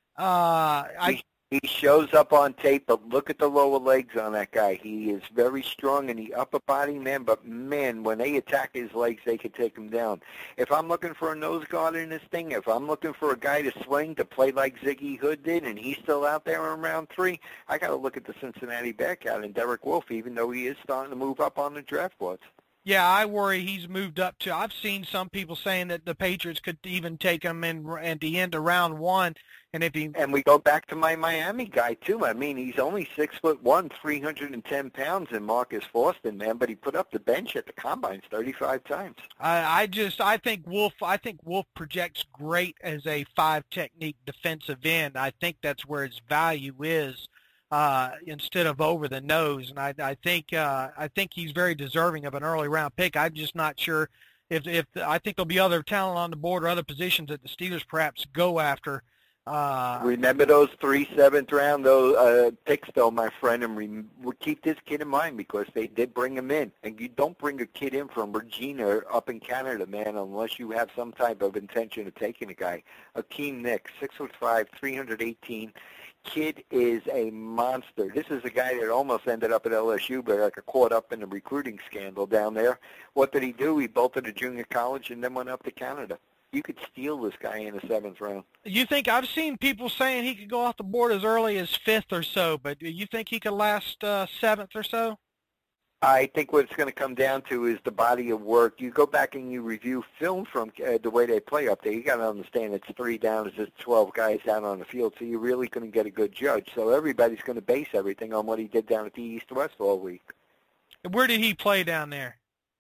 He
shows up on tape, but look at the lower legs on that guy. He is very strong in the upper body, man, but, man, when they attack his legs, they can take him down. If I'm looking for a nose guard in this thing, if I'm looking for a guy to swing, to play like Ziggy Hood did, and he's still out there in round 3, I got to look at the Cincinnati Bearcat and Derek Wolfe, even though he is starting to move up on the draft boards.
Yeah, I worry he's moved up to. I've seen some people saying that the Patriots could even take him in at the end of round 1, and
we go back to my Miami guy too. I mean, he's only 6'1", 310 pounds, in Marcus Forston, man, but he put up the bench at the combines 35 times.
I think Wolf projects great as a 5 technique defensive end. I think that's where his value is. instead of over the nose. And I think he's very deserving of an early round pick. I'm just not sure if I think there'll be other talent on the board or other positions that the Steelers perhaps go after.
Remember those 3 7th-round picks, though, my friend, and keep this kid in mind because they did bring him in. And you don't bring a kid in from Regina up in Canada, man, unless you have some type of intention of taking a guy. Akeem Nicks, 6'5", 318. Kid is a monster. This is a guy that almost ended up at LSU, but like caught up in the recruiting scandal down there. What did he do? He bolted to junior college and then went up to Canada. You could steal this guy in the 7th round.
You think, I've seen people saying he could go off the board as early as 5th or so, but do you think he could last 7th or so?
I think what it's going to come down to is the body of work. You go back and you review film from the way they play up there. You got to understand it's 3 down, it's just 12 guys down on the field, so you really couldn't get a good judge. So everybody's going to base everything on what he did down at the East-West all week.
Where did he play down there?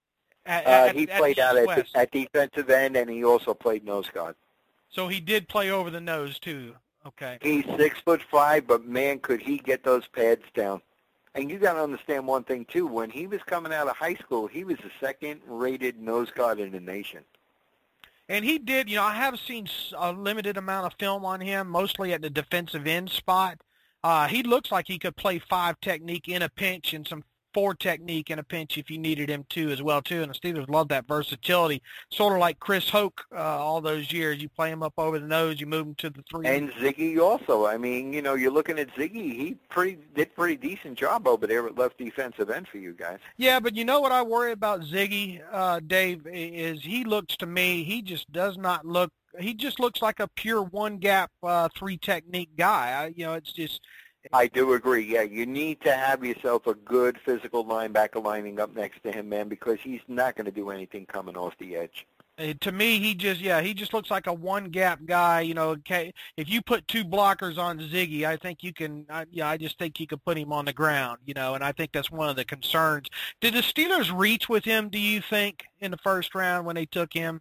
He played out at defensive end, and he also played nose guard.
So he did play over the nose too. Okay.
He's 6'5", but man, could he get those pads down? And you got to understand one thing too. When he was coming out of high school, he was the 2nd-rated nose guard in the nation.
And he did. You know, I have seen a limited amount of film on him, mostly at the defensive end spot. He looks like he could play 5 technique in a pinch and some 4 technique in a pinch if you needed him to as well too, and the Steelers love that versatility, sort of like Chris Hoke all those years. You play him up over the nose, you move him to the 3.
And Ziggy also. I mean, you know, you're looking at Ziggy. He did pretty decent job over there at left defensive end for you guys.
Yeah, but you know what I worry about Ziggy, Dave, is he looks to me, he just does not look, he just looks like a pure 1-gap 3 technique guy. You know, it's just.
I do agree. Yeah, you need to have yourself a good physical linebacker lining up next to him, man, because he's not going to do anything coming off the edge.
To me, he just looks like a 1-gap guy. You know, if you put 2 blockers on Ziggy, I think you can. I just think you could put him on the ground. You know, and I think that's one of the concerns. Did the Steelers reach with him? Do you think in the 1st round when they took him?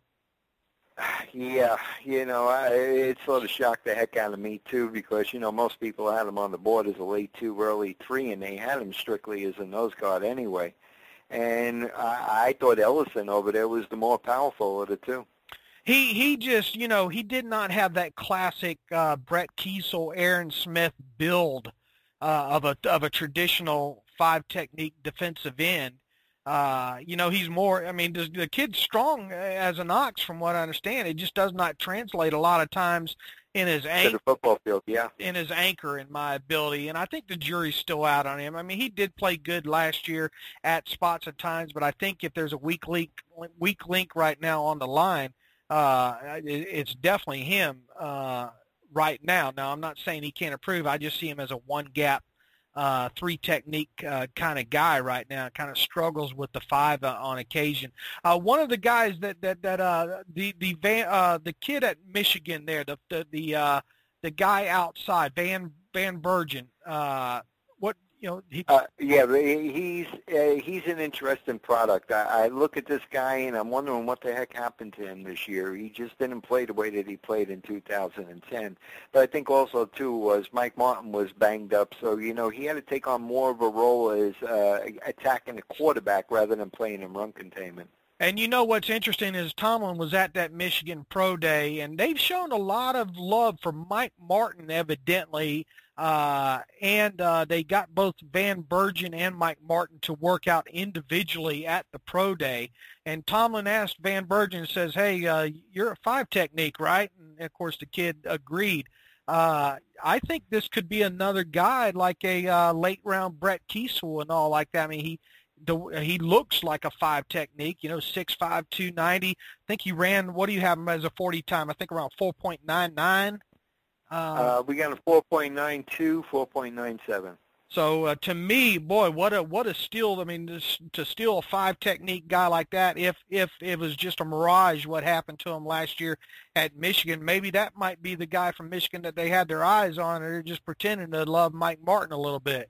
Yeah, you know, it sort of shocked the heck out of me, too, because, you know, most people had him on the board as a late 2, early 3, and they had him strictly as a nose guard anyway. And I thought Ellison over there was the more powerful of the 2.
He just, you know, he did not have that classic Brett Kiesel, Aaron Smith build of a traditional 5-technique defensive end. You know, he's more, I mean, the kid's strong as an ox from what I understand. It just does not translate a lot of times in his anchor.
To the football field, yeah.
In his anchor, in my ability. And I think the jury's still out on him. I mean, he did play good last year at spots at times, but I think if there's a weak link right now on the line, it's definitely him right now. Now, I'm not saying he can't improve. I just see him as a 1-gap 3-technique kind of guy right now. Kind of struggles with the 5 on occasion. One of the guys the kid at Michigan there, the guy outside, Van Bergen. What you know?
He's an interesting product. I look at this guy and I'm wondering what the heck happened to him this year. He just didn't play the way that he played in 2010. But I think also too was Mike Martin was banged up, so you know he had to take on more of a role as attacking the quarterback rather than playing in run containment.
And you know what's interesting is Tomlin was at that Michigan Pro Day, and they've shown a lot of love for Mike Martin, evidently. And they got both Van Bergen and Mike Martin to work out individually at the Pro Day. And Tomlin asked Van Bergen, says, hey, you're a 5 technique, right? And, of course, the kid agreed. I think this could be another guy like a late-round Brett Kiesel and all like that. I mean, he looks like a 5 technique, you know, 6'5", 290. I think he ran, what do you have him as a 40 time? I think around 4.99.
We got a 4.92, 4.97.
So to me, boy, what a steal! I mean, to steal a 5 technique guy like that, if it was just a mirage, what happened to him last year at Michigan, maybe that might be the guy from Michigan that they had their eyes on, and they're just pretending to love Mike Martin a little bit.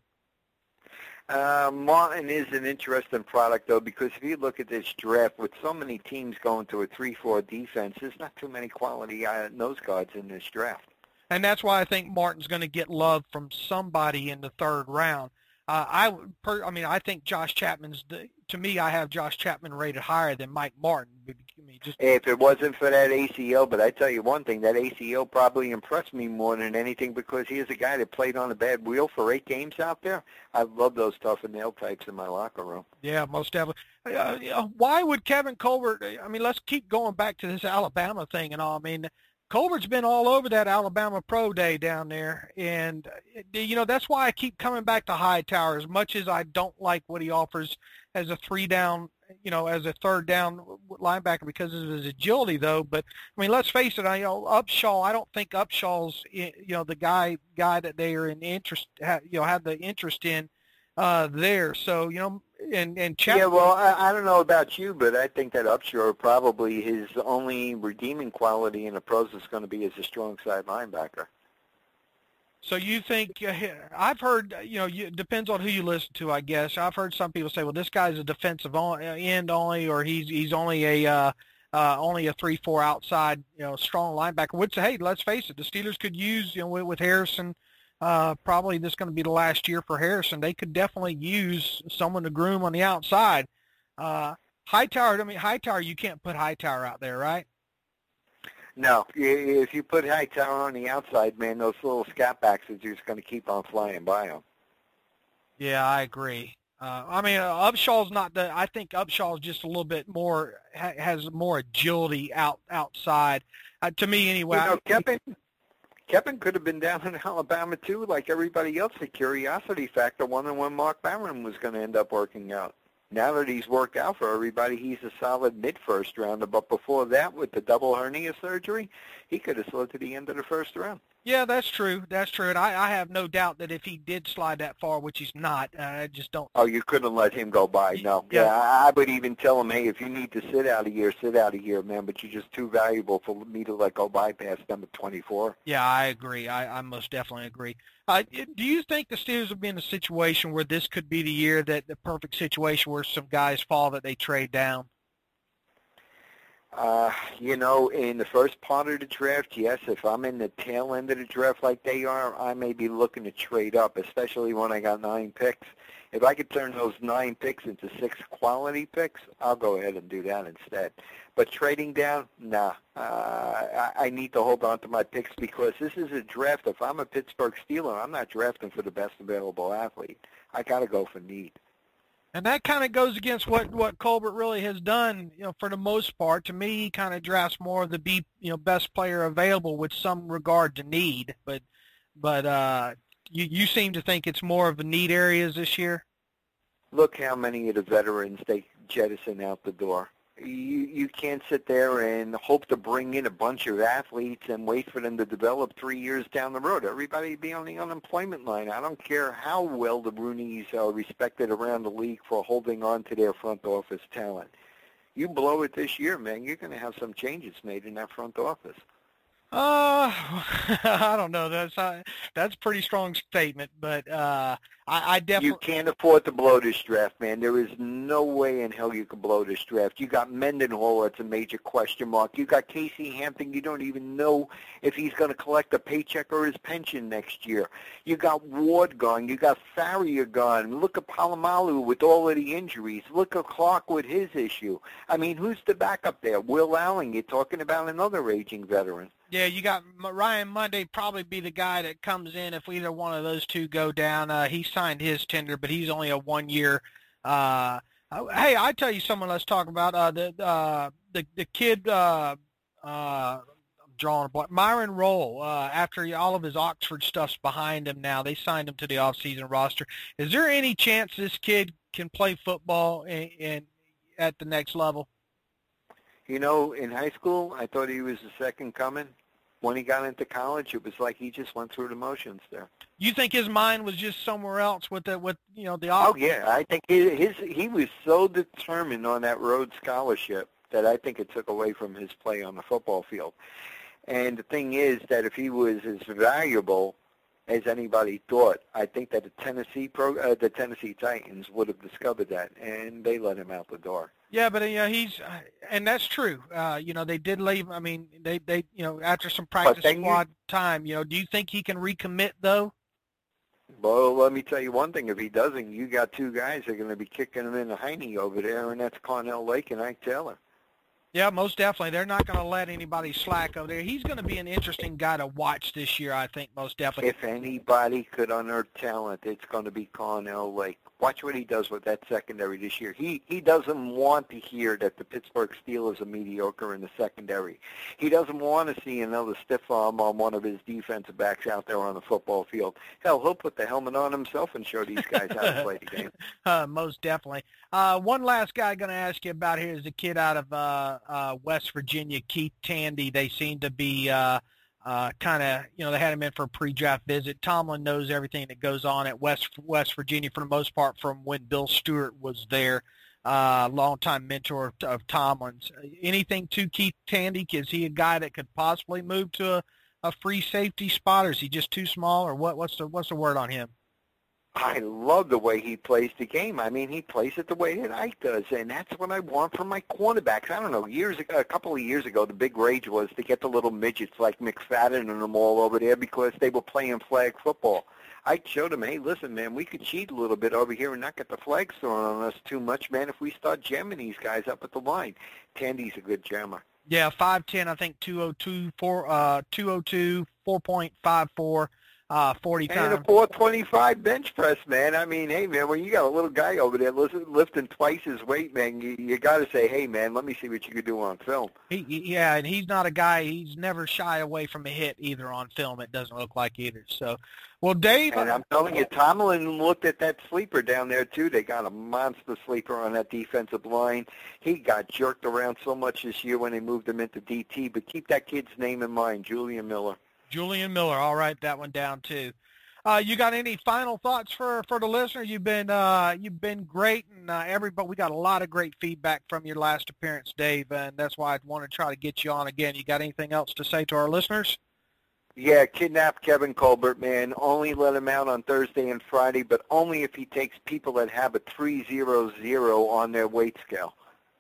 Martin is an interesting product, though, because if you look at this draft, with so many teams going to a 3-4 defense, there's not too many quality nose guards in this draft.
And that's why I think Martin's going to get love from somebody in the third round. I think Josh Chapman's to me, I have Josh Chapman rated higher than Mike Martin.
If it wasn't for that ACL, but I tell you one thing, that ACL probably impressed me more than anything because he is a guy that played on a bad wheel for 8 games out there. I love those tough and nail types in my locker room.
Yeah, most definitely. Why would Kevin Colbert, let's keep going back to this Alabama thing and all. Colbert's been all over that Alabama Pro Day down there, and, that's why I keep coming back to Hightower as much as I don't like what he offers as a 3-down, as a 3rd-down linebacker because of his agility, though. But, let's face it, Upshaw, I don't think Upshaw's, the guy that they are in interest, have the interest in there. So, and Chapman.
Yeah, well, I don't know about you, but I think that Upshaw probably his only redeeming quality in the pros is going to be as a strong side linebacker.
So you think, I've heard, it depends on who you listen to, I guess. I've heard some people say, well, this guy's a defensive end only, or he's only a 3-4 outside, strong linebacker. Would say, hey, let's face it, the Steelers could use, with Harrison, probably this is going to be the last year for Harrison. They could definitely use someone to groom on the outside. Hightower, you can't put Hightower out there, right?
No, if you put Hightower on the outside, man, those little scat backs are just going to keep on flying by him.
Yeah, I agree. Upshaw's not the. I think Upshaw's just a little bit more has more agility outside. To me, anyway.
Kevin could have been down in Alabama too, like everybody else. The curiosity factor, wondering when Mark Barron was going to end up working out. Now that he's worked out for everybody, he's a solid mid-first rounder. But before that, with the double hernia surgery, he could have slid to the end of the first round.
Yeah, that's true. That's true. And I have no doubt that if he did slide that far, which he's not, I just don't.
Oh, you couldn't let him go by, no. Yeah, I would even tell him, hey, if you need to sit out a year, man, but you're just too valuable for me to let go by past number 24.
Yeah, I agree. I most definitely agree. Do you think the Steelers will be in a situation where this could be the year, that the perfect situation where some guys fall that they trade down?
In the first part of the draft, yes. If I'm in the tail end of the draft like they are, I may be looking to trade up, especially when I got 9 picks. If I could turn those 9 picks into 6 quality picks, I'll go ahead and do that instead. But trading down, nah. I need to hold on to my picks because this is a draft. If I'm a Pittsburgh Steeler, I'm not drafting for the best available athlete. I got to go for need.
And that kind of goes against what Colbert really has done, for the most part. To me, he kind of drafts more of the best player available with some regard to need. But you seem to think it's more of the need areas this year?
Look how many of the veterans they jettison out the door. You can't sit there and hope to bring in a bunch of athletes and wait for them to develop 3 years down the road. Everybody be on the unemployment line. I don't care how well the Rooneys are respected around the league for holding on to their front office talent. You blow it this year, man, you're going to have some changes made in that front office.
I don't know. That's a pretty strong statement, but I definitely.
You can't afford to blow this draft, man. There is no way in hell you can blow this draft. You got Mendenhall, that's a major question mark. You got Casey Hampton. You don't even know if he's going to collect a paycheck or his pension next year. You got Ward gone. You got Farrier gone. Look at Palomalu with all of the injuries. Look at Clark with his issue. Who's the backup there? Will Allen. You're talking about another aging veteran.
Yeah, you got Ryan Monday probably be the guy that comes in if either one of those two go down. He signed his tender, but he's only a 1-year. Hey, I tell you someone. Let's talk about the kid. I'm drawing a blank. Myron Rolle. After all of his Oxford stuff's behind him now, they signed him to the off-season roster. Is there any chance this kid can play football and at the next level?
In high school, I thought he was the second coming. When he got into college, it was like he just went through the motions there.
You think his mind was just somewhere else with the
Oh yeah, I think he was so determined on that Rhodes Scholarship that I think it took away from his play on the football field. And the thing is that if he was as valuable as anybody thought. I think that the Tennessee Titans would have discovered that, and they let him out the door.
Yeah, but he's, and that's true. They did leave. I mean, they, after some practice squad time, do you think he can recommit though?
Well, let me tell you one thing. If he doesn't, you got two guys that are going to be kicking him in the hiney over there, and that's Cornell Lake and Ike Taylor.
Yeah, most definitely. They're not going to let anybody slack over there. He's going to be an interesting guy to watch this year, I think, most definitely.
If anybody could unearth talent, it's going to be Cornell Lake. Watch what he does with that secondary this year. He doesn't want to hear that the Pittsburgh Steelers are mediocre in the secondary. He doesn't want to see another stiff arm on one of his defensive backs out there on the football field. Hell, he'll put the helmet on himself and show these guys how to play the game.
Most definitely. One last guy I'm going to ask you about here is the kid out of West Virginia, Keith Tandy. They seem to be kind of, they had him in for a pre-draft visit. Tomlin knows everything that goes on at West Virginia for the most part from when Bill Stewart was there, longtime mentor of Tomlin's. Anything to Keith Tandy? Is he a guy that could possibly move to a free safety spot, or is he just too small, or what's the word on him?
I love the way he plays the game. I mean, he plays it the way that Ike does, and that's what I want from my cornerbacks. I don't know, a couple of years ago, the big rage was to get the little midgets like McFadden and them all over there because they were playing flag football. Ike showed them, hey, listen, man, we could cheat a little bit over here and not get the flags thrown on us too much, man, if we start jamming these guys up at the line. Tandy's a good jammer.
Yeah, 5'10", I think 202, 4.54. 40 times.
And a 425 bench press, man. I mean, hey, man, when you got a little guy over there lifting twice his weight, man, you got to say, hey, man, let me see what you can do on film.
Yeah, and he's not a guy, he's never shy away from a hit either on film, it doesn't look like either. So, well, Dave.
And I'm telling you, Tomlin looked at that sleeper down there, too. They got a monster sleeper on that defensive line. He got jerked around so much this year when they moved him into DT, but keep that kid's name in mind, Julian Miller.
Julian Miller. I'll write that one down too. You got any final thoughts for the listener? You've been great, and everybody. We got a lot of great feedback from your last appearance, Dave, and that's why I want to try to get you on again. You got anything else to say to our listeners?
Yeah, kidnap Kevin Colbert, man. Only let him out on Thursday and Friday, but only if he takes people that have a 300 on their weight scale.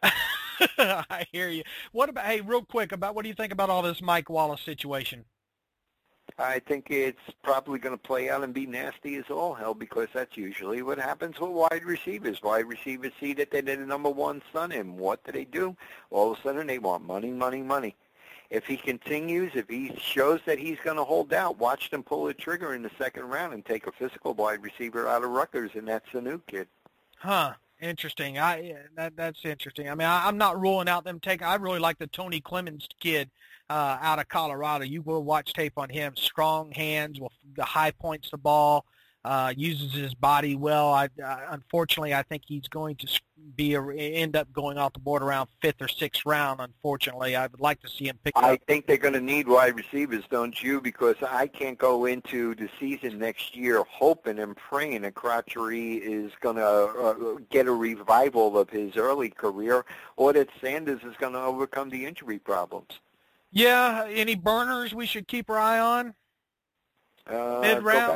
I hear you. What about? Hey, real quick, what do you think about all this Mike Wallace situation?
I think it's probably going to play out and be nasty as all hell because that's usually what happens with wide receivers. Wide receivers see that they're the number one son, and what do? All of a sudden they want money, money, money. If he continues, if he shows that he's going to hold out, watch them pull the trigger in the second round and take a physical wide receiver out of Rutgers, and that's the new kid.
Huh. Interesting. That's interesting. I mean, I'm not ruling out them taking. I really like the Tony Clemens kid out of Colorado. You will watch tape on him. Strong hands, will the high points the ball, uses his body well. Unfortunately, I think he's going to end up going off the board around 5th or 6th round. Unfortunately, I would like to see him pick up.
I think they're going to need wide receivers, don't you? Because I can't go into the season next year hoping and praying that Crotchery is going to get a revival of his early career, or that Sanders is going to overcome the injury problems.
Yeah, any burners we should keep our eye on? Mid-round?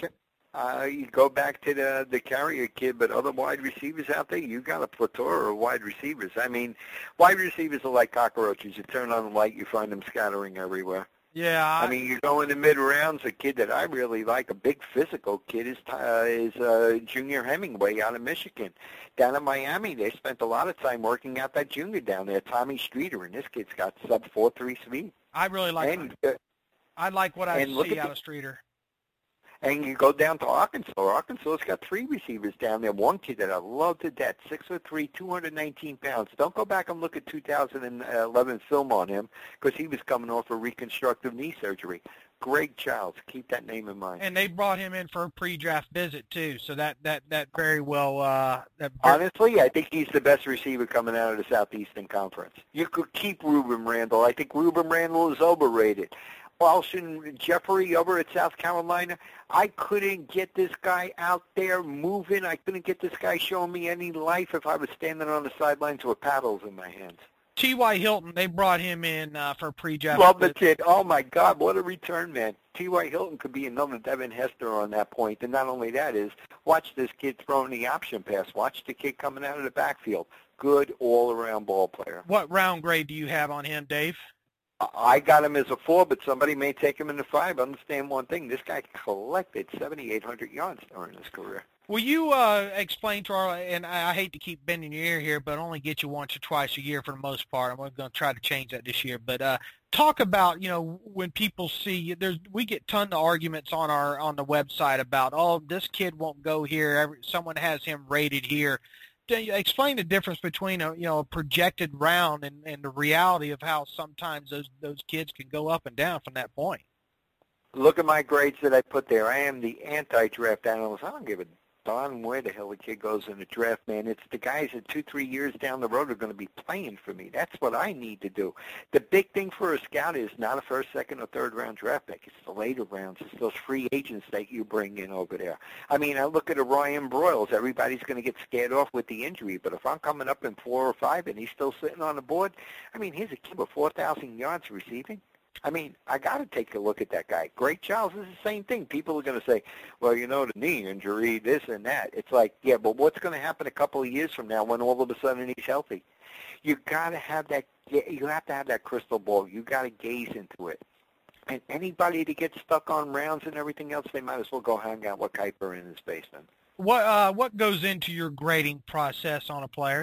You go back to the carrier kid, but other wide receivers out there, you got a plethora of wide receivers. I mean, wide receivers are like cockroaches. You turn on the light, you find them scattering everywhere.
Yeah.
I mean, you go in the mid-rounds, a kid that I really like, a big physical kid, is Junior Hemingway out of Michigan. Down in Miami, they spent a lot of time working out that junior down there, Tommy Streeter, and this kid's got sub-4.3 speed.
I really like I like what I see out of Streeter.
And you go down to Arkansas. Arkansas's got 3 receivers down there. One kid that I love to death, 6'3", 219 pounds. Don't go back and look at 2011 film on him because he was coming off a reconstructive knee surgery. Greg Childs, keep that name in mind.
And they brought him in for a pre-draft visit too, so that very well.
Honestly, I think he's the best receiver coming out of the Southeastern Conference. You could keep Ruben Randall. I think Ruben Randall is overrated. Alshon Jeffrey over at South Carolina, I couldn't get this guy out there moving. I couldn't get this guy showing me any life if I was standing on the sidelines with paddles in my hands.
T.Y. Hilton, they brought him in for pre-draft.
Love the kid. Oh, my God, what a return, man. T.Y. Hilton could be another Devin Hester on that point. And not only that is, watch this kid throwing the option pass. Watch the kid coming out of the backfield. Good all-around ball player.
What round grade do you have on him, Dave?
I got him as a 4, but somebody may take him in the 5. Understand one thing. This guy collected 7,800 yards during his career.
Will you explain to our, and I hate to keep bending your ear here, but only get you once or twice a year for the most part. I'm going to try to change that this year. But talk about, when people see, we get tons of arguments on the website about, oh, this kid won't go here. Someone has him rated here. Explain the difference between a projected round and the reality of how sometimes those kids can go up and down from that point.
Look at my grades that I put there. I am the anti-draft analyst. I don't give a darn where the hell the kid goes in the draft, man. It's the guys that 2-3 years down the road are going to be playing for me. That's what I need to do. The big thing for a scout is not a first, second, or third round draft pick. It's the later rounds. It's those free agents that you bring in over there. I mean, I look at a Ryan Broyles. Everybody's going to get scared off with the injury, but if I'm coming up in 4 or 5 and he's still sitting on the board, I mean, here's a kid with 4,000 yards receiving. I mean, I got to take a look at that guy. Great Charles is the same thing. People are going to say, well, the knee injury, this and that. It's like, yeah, but what's going to happen a couple of years from now when all of a sudden he's healthy? You got to have that. You have to have that crystal ball. You got to gaze into it. And anybody that gets stuck on rounds and everything else, they might as well go hang out with Kuiper in his basement.
What goes into your grading process on a player?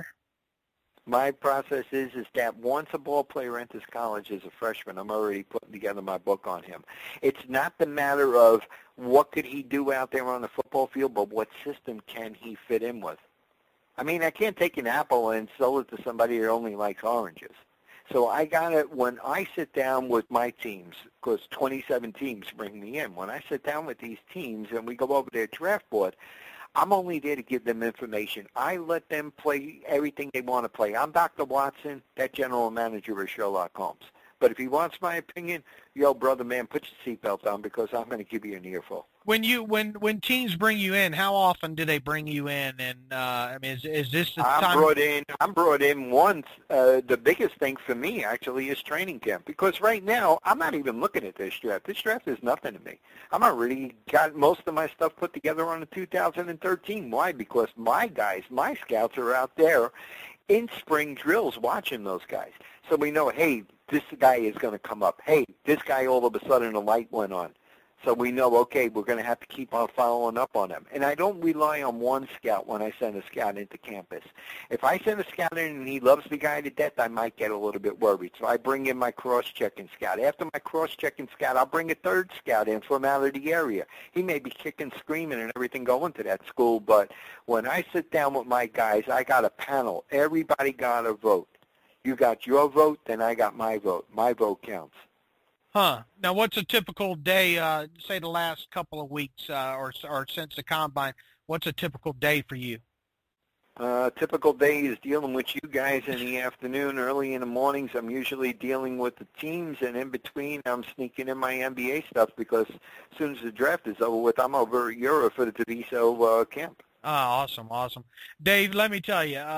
My process is that once a ball player enters college as a freshman, I'm already putting together my book on him. It's not the matter of what could he do out there on the football field, but what system can he fit in with. I mean, I can't take an apple and sell it to somebody that only likes oranges. So I got it when I sit down with my teams, because 27 teams bring me in. When I sit down with these teams and we go over their draft board, I'm only there to give them information. I let them play everything they want to play. I'm Dr. Watson, that general manager is Sherlock Holmes. But if he wants my opinion, yo, brother, man, put your seatbelt on because I'm going to give you an earful.
When teams bring you in, how often do they bring you in? And I mean, is this the time?
I'm brought in once. The biggest thing for me actually is training camp because right now I'm not even looking at this draft. This draft is nothing to me. I'm already got most of my stuff put together on the 2013. Why? Because my guys, my scouts are out there in spring drills watching those guys. So we know, hey, this guy is going to come up. Hey, this guy all of a sudden a light went on. So we know, okay, we're going to have to keep on following up on him. And I don't rely on one scout when I send a scout into campus. If I send a scout in and he loves the guy to death, I might get a little bit worried. So I bring in my cross-checking scout. After my cross-checking scout, I'll bring a third scout in from out of the area. He may be kicking, screaming, and everything going to that school. But when I sit down with my guys, I got a panel. Everybody got a vote. You got your vote, then I got my vote. My vote counts.
Huh. Now, what's a typical day, say the last couple of weeks or since the Combine, what's a typical day for you?
Typical day is dealing with you guys in the afternoon. Early in the mornings, I'm usually dealing with the teams, and in between, I'm sneaking in my NBA stuff because as soon as the draft is over with, I'm over at Europe for the Treviso camp.
Oh, awesome. Dave, let me tell you,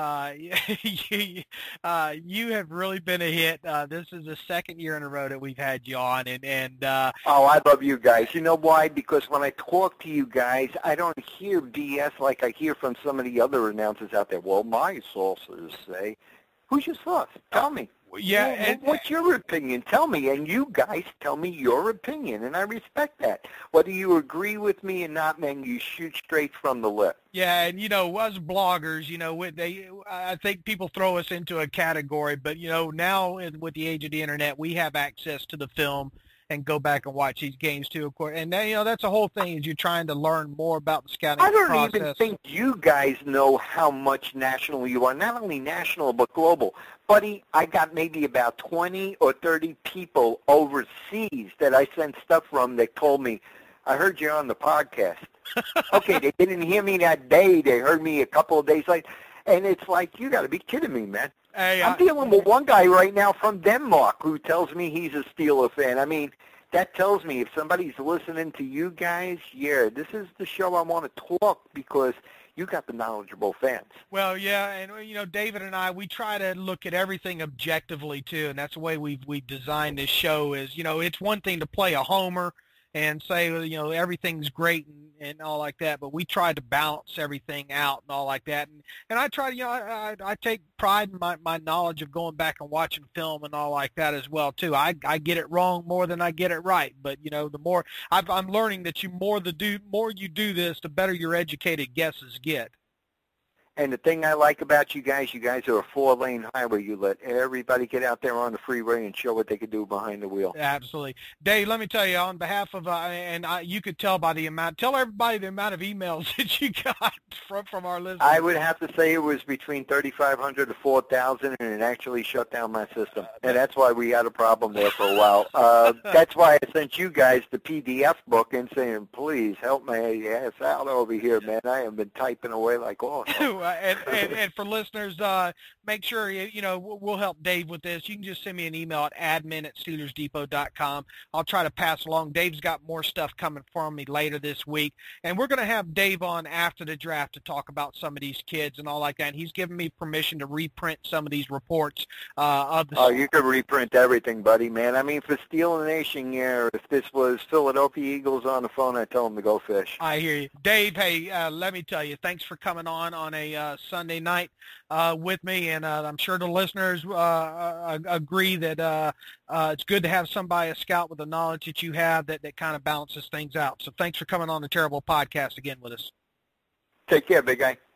you have really been a hit. This is the second year in a row that we've had you on.
Oh, I love you guys. You know why? Because when I talk to you guys, I don't hear BS like I hear from some of the other announcers out there. Well, my sources say, who's your source? Tell me.
Yeah,
what's your opinion? Tell me, and you guys tell me your opinion, and I respect that. Whether you agree with me or not, man, you shoot straight from the lip.
Yeah, and us bloggers, I think people throw us into a category, but now with the age of the internet, we have access to the film and go back and watch these games too, of course. And that's the whole thing is you're trying to learn more about the scouting process.
I don't even think you guys know how much national you are. Not only national, but global. Buddy, I got maybe about 20 or 30 people overseas that I sent stuff from that told me, I heard you on the podcast. Okay, they didn't hear me that day. They heard me a couple of days later. And it's like, you got to be kidding me, man.
Hey,
I'm dealing with one guy right now from Denmark who tells me he's a Steeler fan. I mean, that tells me if somebody's listening to you guys, yeah, this is the show I want to talk because You got the knowledgeable fans.
Well, yeah, and David and I, we try to look at everything objectively too, and that's the way we designed this show. Is it's one thing to play a homer and say everything's great and all like that, but we try to balance everything out and all like that. And I try to I take pride in my knowledge of going back and watching film and all like that as well too. I get it wrong more than I get it right, but the more I'm learning that more you do this, the better your educated guesses get.
And the thing I like about you guys are a 4-lane highway. You let everybody get out there on the freeway and show what they can do behind the wheel.
Absolutely. Dave, let me tell you, on behalf of, you could tell by the amount, tell everybody the amount of emails that you got from our listeners.
I would have to say it was between 3,500 to 4,000, and it actually shut down my system. And that's why we had a problem there for a while. That's why I sent you guys the PDF book and saying, please help my ass out over here, man. I have been typing away like awesome.
And for listeners, make sure we'll help Dave with this. You can just send me an email at admin@SteelersDepot.com. I'll try to pass along. Dave's got more stuff coming from me later this week, and we're going to have Dave on after the draft to talk about some of these kids and all like that. And he's given me permission to reprint some of these reports of the.
Oh, you could reprint everything, buddy, man. I mean, for Steeler Nation here, if this was Philadelphia Eagles on the phone, I'd tell them to go fish.
I hear you, Dave. Hey, let me tell you, thanks for coming on a Sunday night with me, and I'm sure the listeners agree that it's good to have somebody, a scout with the knowledge that you have that kind of balances things out. So thanks for coming on the Terrible Podcast again with us.
Take care, big guy.